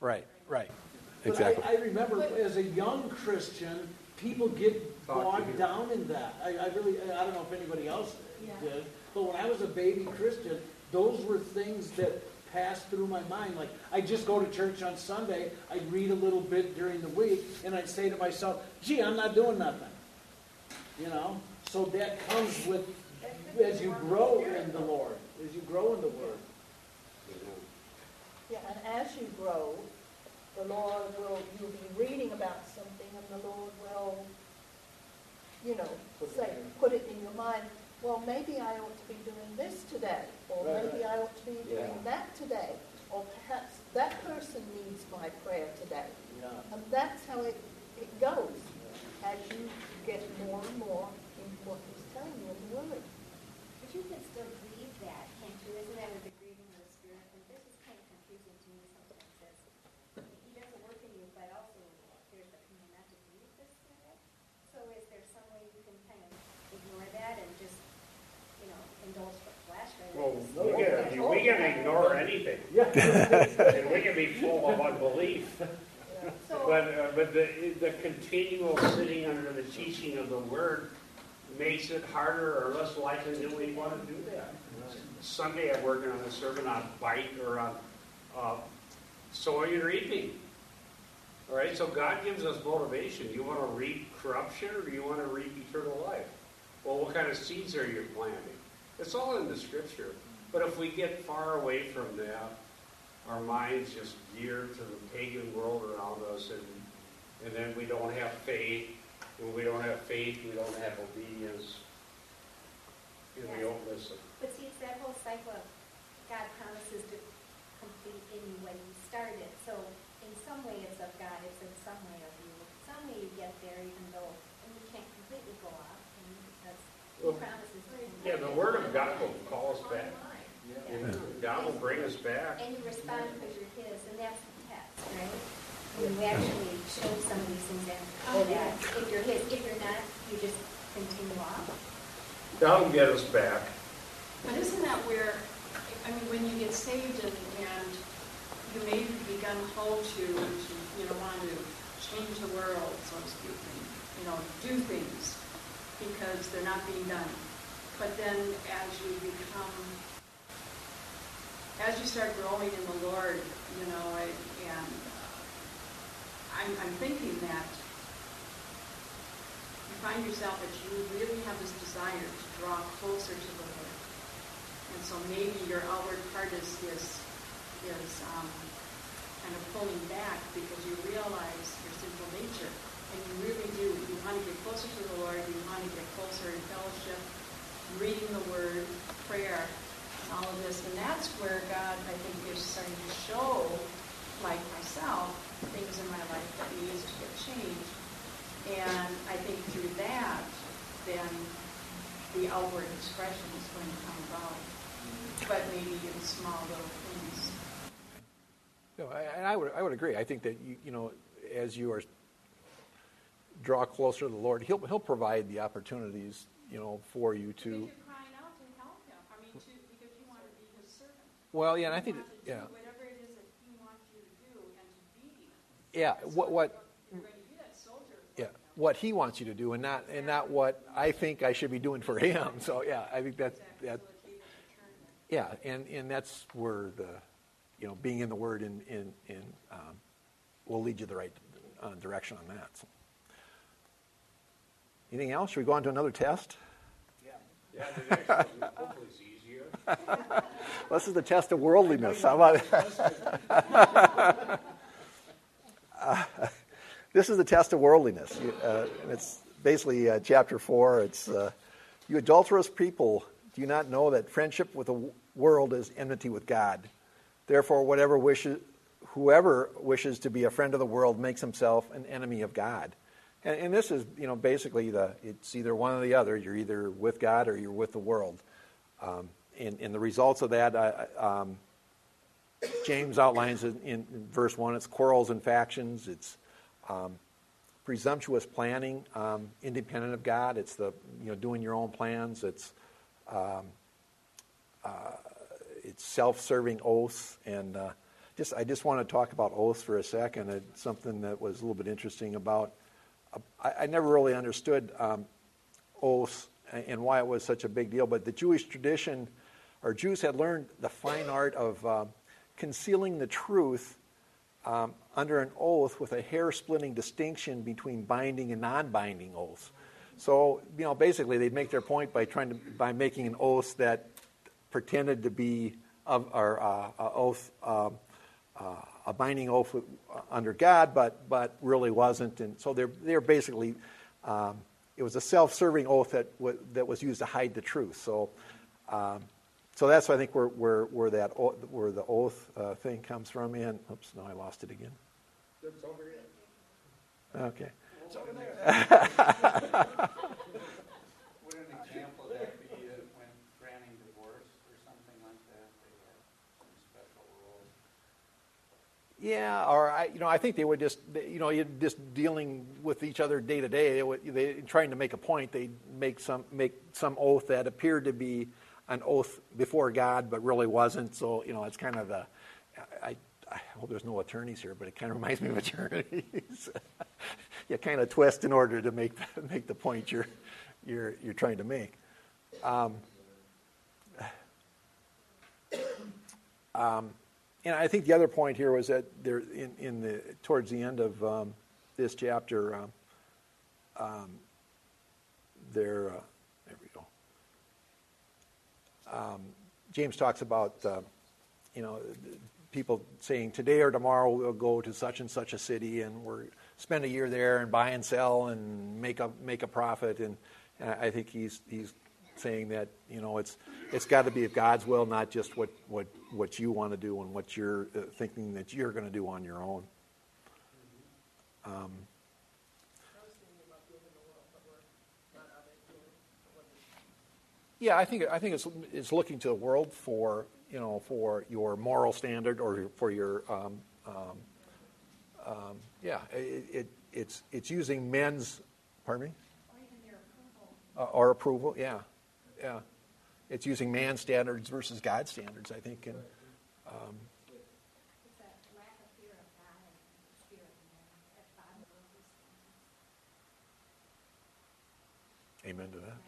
S1: Right, right.
S2: But
S1: Exactly.
S2: I, I remember as a young Christian, people get
S3: Talk to
S2: bogged
S3: you.
S2: down in that. I, I really, I don't know if anybody else did, but when I was a baby Christian, those were things that passed through my mind. Like, I'd just go to church on Sunday, I'd read a little bit during the week, and I'd say to myself, gee, I'm not doing nothing. You know? So that comes with, as you grow in the Lord, as you grow in the Word.
S5: Yeah, and as you grow, the Lord will, you'll be reading about something, and the Lord will, you know, say, put it in your mind, well, maybe I ought to be doing this today, or
S2: Right,
S5: maybe I ought to be doing
S2: Yeah.
S5: that today, or perhaps that person needs my prayer today.
S2: Yeah.
S5: And that's how it, it goes, as you get more and more into what He's telling you in the Word.
S6: But you can still grieve that, can't you? Isn't that with the grieving of the Spirit? And this is kind of confusing to me sometimes. Says He doesn't work in you, but also there's the command not to grieve the Spirit. So is there some way you can kind of ignore that and just, you know, indulge the flesh? Or
S3: Well,
S6: the
S3: we
S6: Spirit?
S3: can, we can ignore anything,
S2: Yeah.
S3: and we can be full of unbelief.
S6: So,
S3: But, uh, but the, the continual sitting under the teaching of the Word makes it harder or less likely that we want to do that. Sunday I'm working on a sermon on bite or on uh, sowing and reaping. All right, so God gives us motivation. You want to reap corruption or do you want to reap eternal life? Well, what kind of seeds are you planting? It's all in the Scripture. But if we get far away from that, our minds just gear to the pagan world around us, and and then we don't have faith. When we don't have faith, we don't have obedience. And we don't listen.
S6: but see, it's that whole cycle of God promises to complete in you what He started. So in some way it's of God, it's in some way of you. Some way you get there, even though and you can't completely go off, and because He
S3: Well,
S6: promises to.
S3: Yeah, the Word of God will call us back.
S6: Yeah.
S3: God will bring us back.
S6: And you respond because you're His, and that's the test, right? When you actually show some of these things and come back, if you're His, if you're not, you just continue on.
S3: God will get us back.
S7: But isn't that where, I mean, when you get saved and, and you may be gun ho to, to, you know, want to change the world, so to speak, and, you know, do things because they're not being done. But then as you become, as you start growing in the Lord, you know, I, and uh, I'm, I'm thinking that you find yourself that you really have this desire to draw closer to the Lord. And so maybe your outward part is, is, is um, kind of pulling back because you realize your sinful nature. And you really do. You want to get closer to the Lord. You want to get closer in fellowship, reading the Word, prayer, all of this. And that's where God, I think, is starting to show, like myself, things in my life that needs to get changed. And I think through that, then the outward expression is going to come about. But maybe in small little things.
S1: No, I- and I would I would agree. I think that you you know as you are draw closer to the Lord, He'll He'll provide the opportunities you know for you to.
S7: Because you're crying out to help Him. I mean, to, because you want to be His servant.
S1: Well, yeah, and I
S7: You
S1: think
S7: want
S1: that,
S7: to
S1: yeah,
S7: do whatever it is that He wants you to do and to be.
S1: yeah.
S7: That's
S1: What what
S7: you're going to be that soldier. for
S1: yeah
S7: Him.
S1: what He wants you to do, and not and not what I think I should be doing for Him. So yeah, I think that
S7: Exactly.
S1: that
S7: So it's able to turn that.
S1: yeah, and, and that's where the you know being in the Word in in, in um, will lead you the right uh, direction on that. So. Anything else? Should we go on to another test?
S3: Yeah, the next one hopefully is easier.
S1: This is the test of worldliness. How about it? uh, this is the test of worldliness. You, uh, and it's basically uh, chapter four. It's uh, you adulterous people, do you not know that friendship with the world is enmity with God? Therefore, whatever wishes, whoever wishes to be a friend of the world makes himself an enemy of God. And, and this is, you know, basically the it's either one or the other. You're either with God or you're with the world. Um, and, and the results of that, uh, um, James outlines in, in, in verse one. It's quarrels and factions. It's um, presumptuous planning, um, independent of God. It's the you know doing your own plans. It's um, uh, it's self-serving oaths and uh, just I just want to talk about oaths for a second. It's something that was a little bit interesting about. I, I never really understood um, oaths and why it was such a big deal, but the Jewish tradition, or Jews had learned the fine art of uh, concealing the truth um, under an oath with a hair-splitting distinction between binding and non-binding oaths. So, you know, basically they'd make their point by trying to by making an oath that pretended to be of or uh, a oath, uh, uh, a binding oath with, uh, under God, but but really wasn't. And so they're they're basically um, it was a self-serving oath that w- that was used to hide the truth. So. Um, So that's, I think, where where, where that where the oath uh, thing comes from. And oops, no, I lost it again.
S3: It's over here.
S1: Okay.
S2: It's over there.
S4: Would an example of that be uh, when granting divorce or something like that? They have some special rules.
S1: Yeah, or I, you know, I think they would just, you know, you're just dealing with each other day to day. They, would, they trying to make a point. They make some make some oath that appeared to be an oath before God, but really wasn't. So, you know, it's kind of the, I, I hope there's no attorneys here, but it kind of reminds me of attorneys. You kind of twist in order to make the, make the point you're you're you're trying to make. Um, um, and I think the other point here was that there in, in the towards the end of um, this chapter, um, um, there. Uh, there we go. Um, James talks about, uh, you know, people saying today or tomorrow we'll go to such and such a city and we're spend a year there and buy and sell and make a make a profit. And, and I think he's he's saying that, you know, it's it's got to be of God's will, not just what what, what you want to do and what you're uh, thinking that you're going to do on your own. Um, Yeah, I think I think it's it's looking to the world for, you know, for your moral standard or for your um, um, um, yeah it, it it's it's using men's pardon me
S6: Or even their approval.
S1: uh, or approval yeah yeah it's using man's standards versus God's standards, I think. And um,
S6: It's a lack of fear of God and fear of man at the bottom of those things.
S1: amen to that.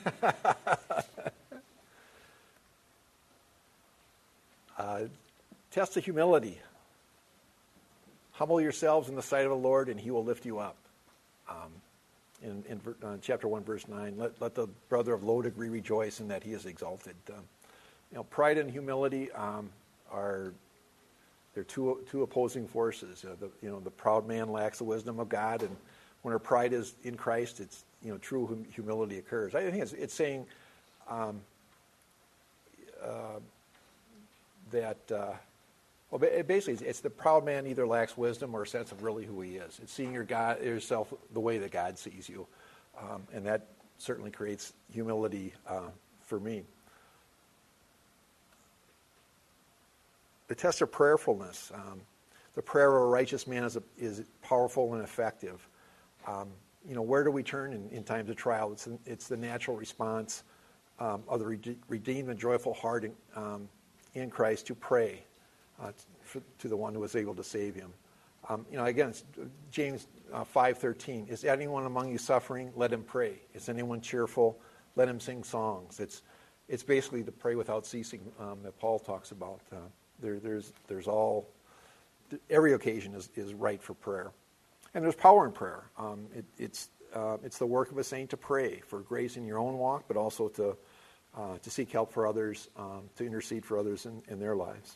S1: uh, test of humility. Humble yourselves in the sight of the Lord, and He will lift you up. Um, in in uh, chapter one, verse nine, let, let the brother of low degree rejoice in that he is exalted. Um, you know, pride and humility um, are they're two two opposing forces. Uh, the, you know, the proud man lacks the wisdom of God, and when our pride is in Christ, it's, you know, true hum- humility occurs. I think it's, it's saying um, uh, that, uh, well, basically, it's, it's the proud man either lacks wisdom or a sense of really who he is. It's seeing your God, yourself the way that God sees you, um, and that certainly creates humility uh, for me. The test of prayerfulness. Um, the prayer of a righteous man is, a, is powerful and effective. Um, you know, where do we turn in, in times of trial? It's, it's the natural response um, of the rede- redeemed and joyful heart in, um, in Christ to pray uh, to, to the one who was able to save him. Um, you know, again, it's James uh, five thirteen. Is anyone among you suffering? Let him pray. Is anyone cheerful? Let him sing songs. It's it's basically to pray without ceasing um, that Paul talks about. Uh, there, there's there's all every occasion is, is right for prayer. And there's power in prayer. Um, it, it's uh, it's the work of a saint to pray for grace in your own walk, but also to uh, to seek help for others, um, to intercede for others in, in their lives.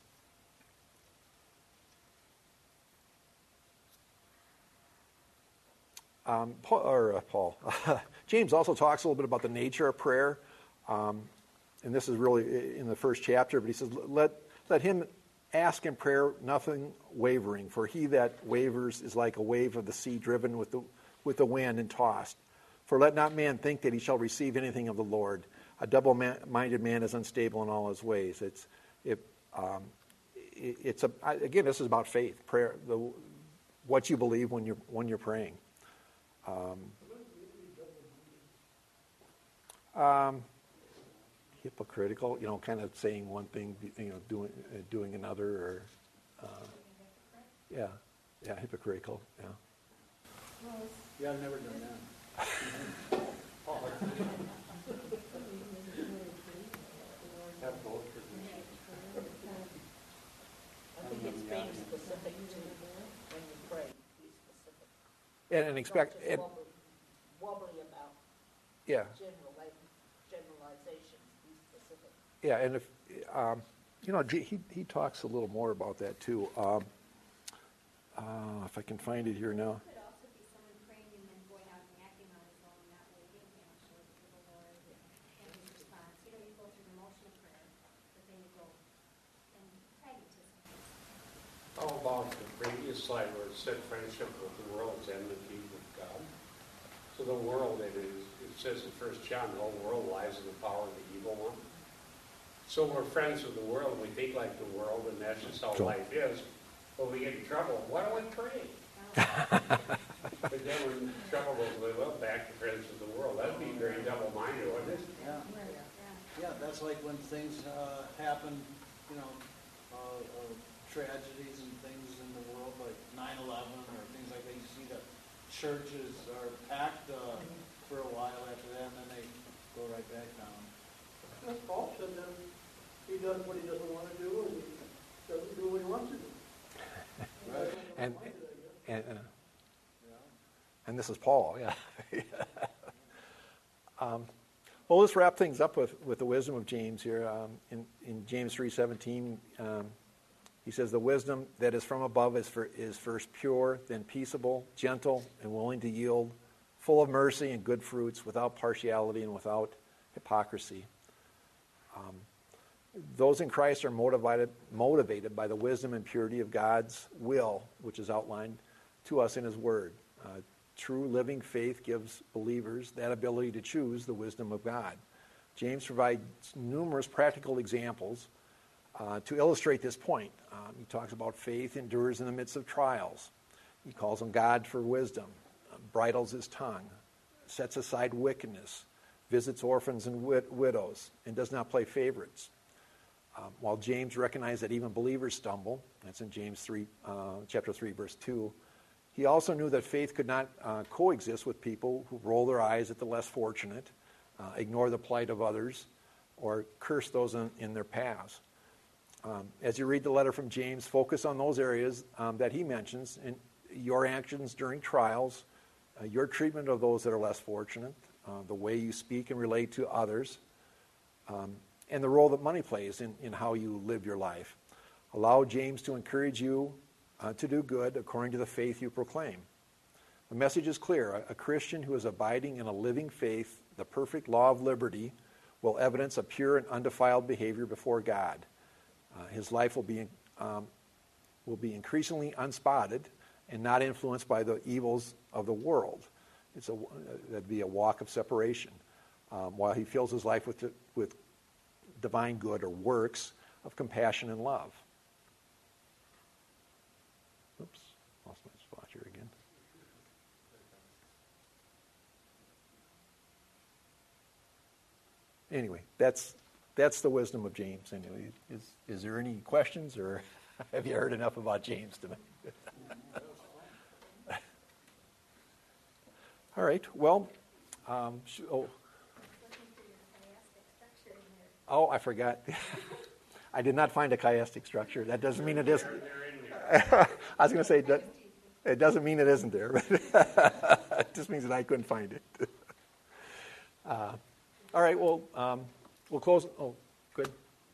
S1: Um, Paul, or uh, Paul. James also talks a little bit about the nature of prayer, um, and this is really in the first chapter. But he says, "Let let him ask in prayer, nothing wavering. For he that wavers is like a wave of the sea, driven with the with the wind and tossed. For let not man think that he shall receive anything of the Lord. A double-minded man is unstable in all his ways." It's it, um, it, it's a, again, this is about faith, prayer, the, what you believe when you're when you're praying. Um, um, hypocritical, you know, kind of saying one thing, you know, doing uh, doing another, or Yeah, yeah, hypocritical, yeah.
S2: Yeah, I've never done that.
S3: Have both.
S5: I think it's being specific to when you pray, be specific.
S1: And, and expect,
S5: Not just
S1: and,
S5: wobbly, wobbly about
S1: yeah,
S5: general, generalizations, be specific.
S1: yeah, and if, um, you know, G- he, he talks a little more about that too. Um, uh, if I can find it here now.
S6: It could also be someone praying and then going out and acting on his own, not waiting actually for the Lord and his response. You know, you go through the motion of prayer, but then you go and pragmatism.
S3: How about the previous slide where it said friendship with the world is enmity with God? So the world, it is, it says in First John, the whole world lies in the power of the evil one. So we're friends with the world, we think like the world, and that's just how
S1: Sure.
S3: life is. But we get in trouble, why don't we pray? But then when trouble goes, well, back to friends with the world. That'd be very double-minded, wouldn't it?
S2: Yeah. Yeah, that's like when things uh, happen, you know, uh, uh, tragedies and things in the world, like nine eleven or things like that. You see that churches are packed uh, for a while after that, and then they go right back down.
S8: As Paul said, that he does what he doesn't want to do, and he doesn't do what he wants to do.
S2: Right.
S1: And, and, uh,
S2: Yeah.
S1: and this is Paul, yeah. um, well, let's wrap things up with, with the wisdom of James here. Um, in, in James three seventeen, um, he says, the wisdom that is from above is, for, is first pure, then peaceable, gentle, and willing to yield, full of mercy and good fruits, without partiality and without hypocrisy. Um, Those in Christ are motivated, motivated by the wisdom and purity of God's will, which is outlined to us in His Word. Uh, true living faith gives believers that ability to choose the wisdom of God. James provides numerous practical examples uh, to illustrate this point. Um, he talks about faith endures in the midst of trials. He calls on God for wisdom, uh, bridles his tongue, sets aside wickedness, visits orphans and wid- widows, and does not play favorites. Um, while James recognized that even believers stumble, that's in James three, uh, chapter three, verse two, he also knew that faith could not uh, coexist with people who roll their eyes at the less fortunate, uh, ignore the plight of others, or curse those in, in their paths. Um, as you read the letter from James, focus on those areas um, that he mentions in your actions during trials, uh, your treatment of those that are less fortunate, uh, the way you speak and relate to others, um, and the role that money plays in, in how you live your life. Allow James to encourage you uh, to do good according to the faith you proclaim. The message is clear. A, a Christian who is abiding in a living faith, the perfect law of liberty, will evidence a pure and undefiled behavior before God. Uh, his life will be, um, will be increasingly unspotted and not influenced by the evils of the world. It's a, uh, that'd be a walk of separation. Um, while he fills his life with, with divine good or works of compassion and love. Oops, lost my spot here again. Anyway, that's that's the wisdom of James. Anyway, is is there any questions, or have you heard enough about James tonight? All right. Well, um, sh- oh. Oh, I forgot. I did not find a chiastic structure. That doesn't mean it isn't. I was going to say that it doesn't mean it isn't there, but it just means that I couldn't find it. Uh, all right. Well, um, we'll close. Oh, good.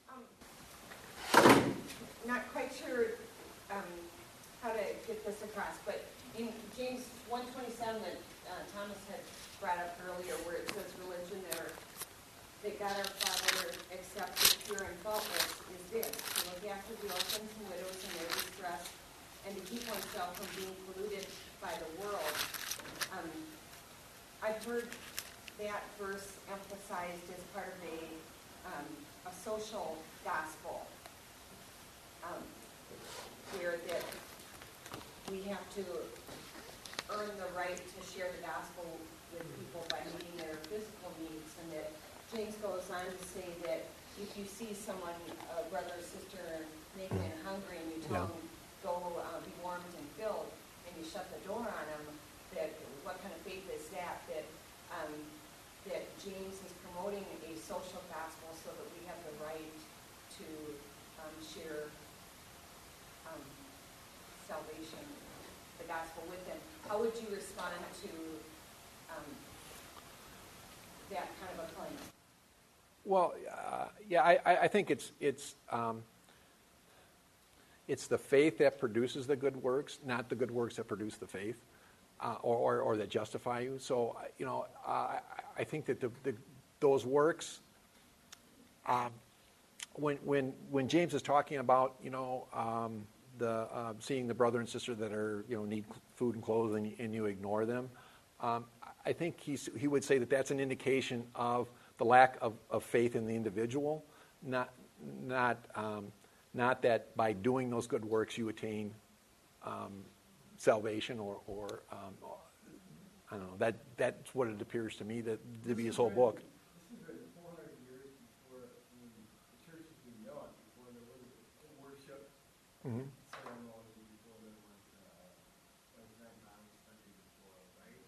S9: Um, not quite sure um, how to get this across, but in James one twenty-seven that uh, Thomas had brought up earlier, where it says religion there. That God our Father accepted pure and faultless is this, to look after the orphans and widows in their distress, and to keep oneself from being polluted by the world. Um, I've heard that verse emphasized as part of a, um, a social gospel, um, where that we have to earn the right to share the gospel with people by meeting their physical needs, and that James goes on to say that if you see someone, a brother or sister, naked and hungry, and you tell
S1: Yeah.
S9: them go uh, be warmed and filled, and you shut the door on them, that what kind of faith is that? That um, that James is promoting a social gospel so that we have the right to um, share um, salvation, the gospel with them. How would you respond to um, that kind of a claim?
S1: Well, uh, yeah, I, I think it's it's um, it's the faith that produces the good works, not the good works that produce the faith, uh, or, or or that justify you. So, you know, uh, I think that the, the those works, um, when when when James is talking about, you know, um, the uh, seeing the brother and sister that are, you know, need food and clothes, and, and you ignore them, um, I think he's he would say that that's an indication of the lack of, of faith in the individual, not not um, not that by doing those good works you attain um, salvation, or, or um, I don't know. That that's what it appears to me that to be his whole book.
S4: This is written four hundred years before the church as we know it, before there was worship
S1: Mm-hmm.
S4: ceremony, before there was uh, there was that non-Sunday before, right?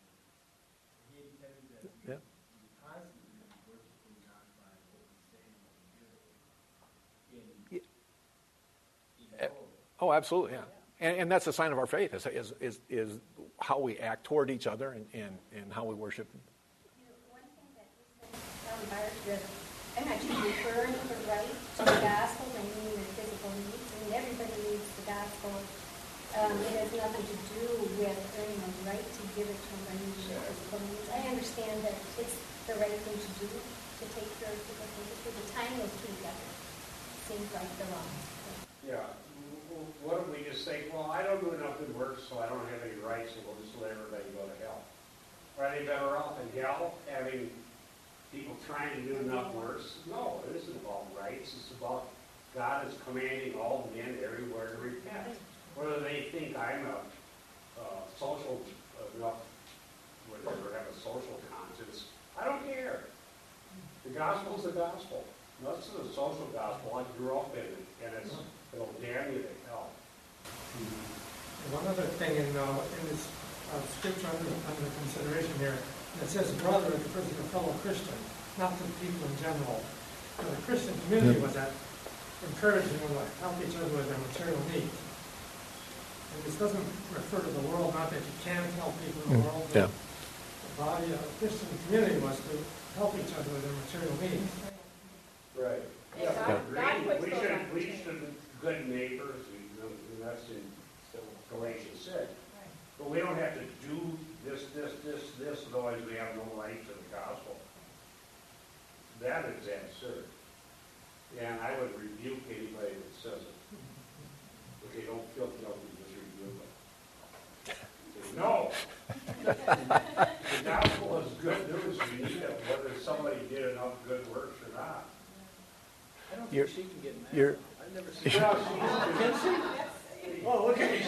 S4: He intended that we
S1: Yeah.
S4: constantly be worshiping God by what we say and what we do in,
S1: Yeah.
S4: in
S1: Eh,
S4: total.
S1: Oh, absolutely, yeah. And, and that's a sign of our faith, is, is, is, is how we act toward each other, and, and, and how we worship.
S6: You know, one thing that you said, um, Mark, that I'm not just referring to the right to the gospel, I mean the physical needs. I mean, everybody needs the gospel. Um, it has nothing to do with earning a right to give it to somebody who needs physical needs. I understand that it's the right thing to do, to take care of people physically, but tying those two together seems like the wrong.
S3: Yeah. W- What if we just say, well, I don't do enough good work, so I don't have any rights, and we'll just let everybody go to hell? Are they better off in hell having people trying to do enough works? No, it isn't about rights. It's about God is commanding all men everywhere to repent. Whether they think I'm a, a social enough, whatever, have a social conscience, I don't care. The gospel's the gospel. That's the social gospel. I grew up in it, and it's, it'll damn you to hell.
S4: One other thing in, uh, in this uh, scripture under, under consideration here, it says brother refers to a fellow Christian, not to people in general. You know, the Christian community was that encouraging them to help each other with their material needs. And this doesn't refer to the world, not that you can't help people in the world, but
S1: Yeah.
S4: the body of the Christian community was to help each other with their material needs.
S3: Right.
S9: Yeah,
S3: I
S9: God-
S3: agree.
S9: God puts
S3: We
S9: those
S3: should,
S9: on
S3: we
S9: the
S3: should, good neighbors, we- and that's in Galatians six. But we don't have to do this, this, this, this, otherwise we have no right to the gospel. That is absurd. And I would rebuke anybody that says it. If they don't feel guilty, just rebuke them. Say, no! The gospel is good news. We need it, whether somebody did enough good works or not.
S2: I don't
S1: You're-
S2: think she can get mad.
S1: you're-
S2: I've never seen
S3: Well,
S2: her.
S3: she's-
S2: Can she? Oh, look at me.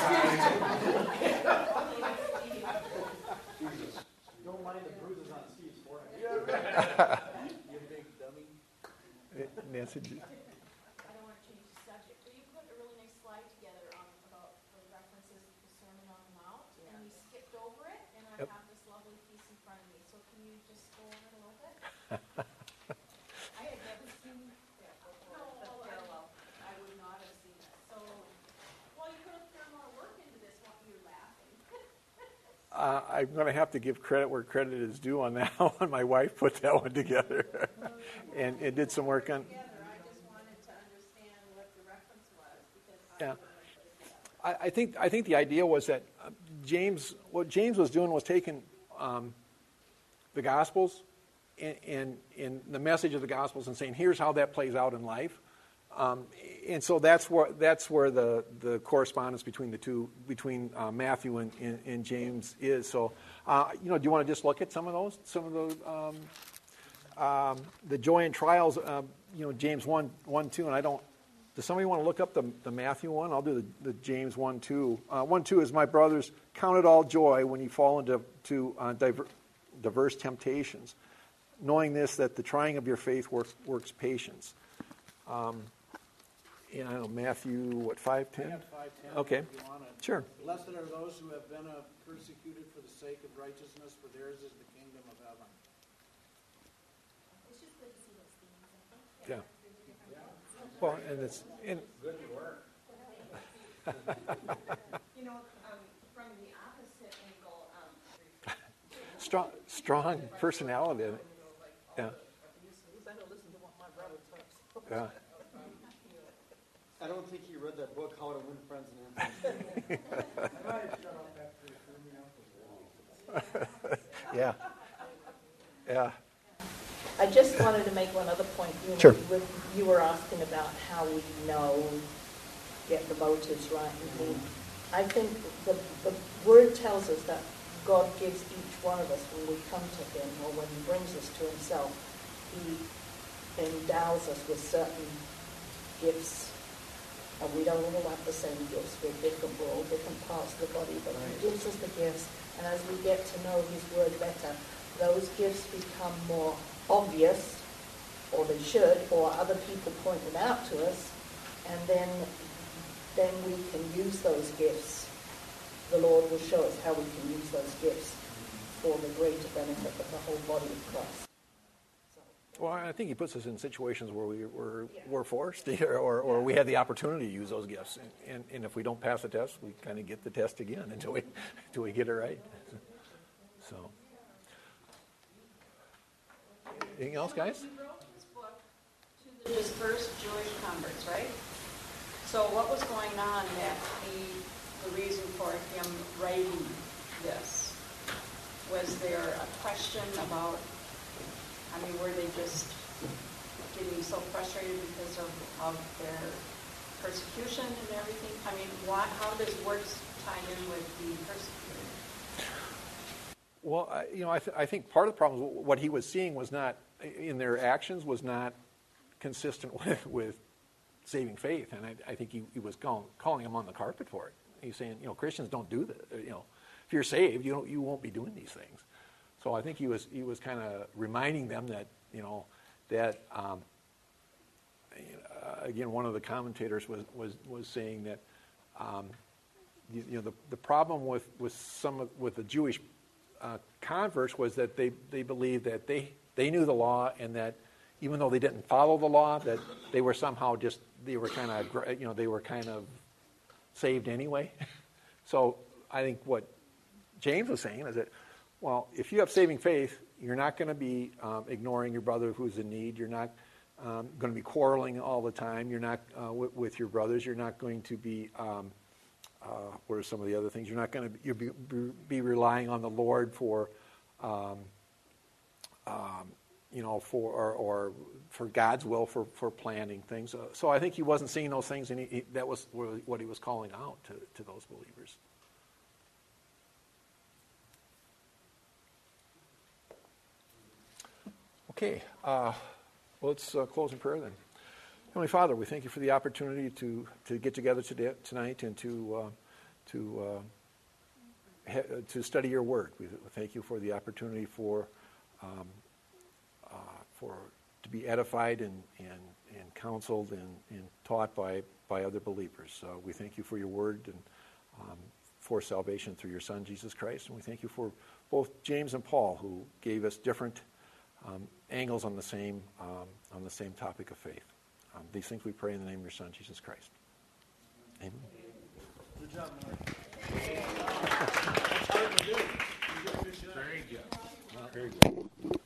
S3: Jesus.
S2: Don't mind the bruises on Steve's forehead. You big dummy.
S1: Nancy, do-
S7: I don't want to change the subject, but you put a really nice slide together on, about the references to the Sermon on the Mount, and you skipped over it, and I
S1: Yep.
S7: have this lovely piece in front of me, so can you just go over it a little bit?
S9: I had never seen that before,
S7: No,
S9: the
S7: I-
S9: parallel.
S7: I would not have seen it, so, well, you put a fair amount of work into this, while you're laughing.
S1: uh, I'm going to have to give credit where credit is due on that one. My wife put that one together, and it did some work on.
S7: Together, I just wanted to understand what the reference was, because I
S1: Yeah.
S7: wouldn't have put it together.
S1: I, I think I think the idea was that uh, James, what James was doing was taking um, the Gospels and, and, and the message of the Gospels and saying, here's how that plays out in life. Um, and so that's where that's where the, the correspondence between the two, between uh, Matthew and, and, and James is. So, uh, you know, do you want to just look at some of those, some of the um, um, the joy and trials? Uh, you know, James one, one, two, and I don't. Does somebody want to look up the, the Matthew one? I'll do the, the James one, two. Uh, one, two is, my brothers, count it all joy when you fall into to, uh, diver, diverse temptations, knowing this, that the trying of your faith works, works patience. Um, yeah, I don't know, Matthew, what, five
S2: I
S1: ten?
S2: have five ten.
S1: Okay.
S2: If you want it.
S1: Sure.
S2: Blessed are those who have been uh, persecuted for the sake of righteousness, for theirs is the kingdom of heaven.
S6: It's just good to see those things, I think.
S1: Yeah.
S6: Through the different things.
S1: Well, and it's, and,
S3: Good work.
S9: You know, um, from the opposite angle, um,
S1: strong, strong personality. Yeah. Yeah.
S10: I don't think he read that book, How to Win Friends and Influence.
S4: I might have shut off after you threw me off the wall.
S1: Yeah. Yeah.
S5: I just wanted to make one other point. You know,
S1: Sure.
S5: with- You were asking about how we know, get the motives right. And we, I think the, the word tells us that God gives each one of us when we come to him or when he brings us to himself, he endows us with certain gifts. And we don't all have the same gifts. We're different. We're all different parts of the body. But he gives us the gifts. And as we get to know his word better, those gifts become more obvious, or they should, or other people point them out to us. And then, then we can use those gifts. The Lord will show us how we can use those gifts for the greater benefit of the whole body of Christ.
S1: Well, I think he puts us in situations where we, we're,
S5: Yeah.
S1: we're forced or, or we have the opportunity to use those gifts. And, and, and if we don't pass the test, we kind of get the test again until we, until we get it right. So, anything else, guys?
S7: He wrote this book to the dispersed Jewish converts, right? So what was going on that he, the reason for him writing this? Was there a question about, I mean, were they just getting so frustrated because of, of their persecution and everything? I mean, why, how does works tie in with being persecuted?
S1: Well, I, you know, I, th- I think part of the problem is what he was seeing was not, in their actions, was not consistent with, with saving faith. And I, I think he, he was call, calling them on the carpet for it. He's saying, you know, Christians don't do that. You know, if you're saved, you don't, you won't be doing these things. So I think he was he was kind of reminding them that, you know, that um, you know, uh, again, one of the commentators was was, was saying that um, you, you know the, the problem with with some of, with the Jewish uh, converts was that they, they believed that they they knew the law, and that even though they didn't follow the law, that they were somehow just they were kind of you know they were kind of saved anyway. So I think what James was saying is that, well, if you have saving faith, you're not going to be um, ignoring your brother who's in need. You're not um, going to be quarreling all the time. You're not uh, w- with your brothers. You're not going to be, um, uh, what are some of the other things? You're not going to you'll be, be relying on the Lord for, um, um, you know, for or, or for God's will for, for planning things. Uh, so I think he wasn't seeing those things, and he, he, that was what he was calling out to, to those believers. Okay, uh, well, let's uh, close in prayer then. Heavenly Father, we thank you for the opportunity to, to get together today, tonight and to uh, to uh, ha- to study your Word. We thank you for the opportunity for um, uh, for to be edified and and, and counseled and, and taught by by other believers. Uh, we thank you for your Word and um, for salvation through your Son Jesus Christ, and we thank you for both James and Paul, who gave us different Um, angles on the same um, on the same topic of faith. Um, these things we pray in the name of your Son, Jesus Christ. Amen.
S2: Good job, Mark.
S3: Very good.
S1: Very good.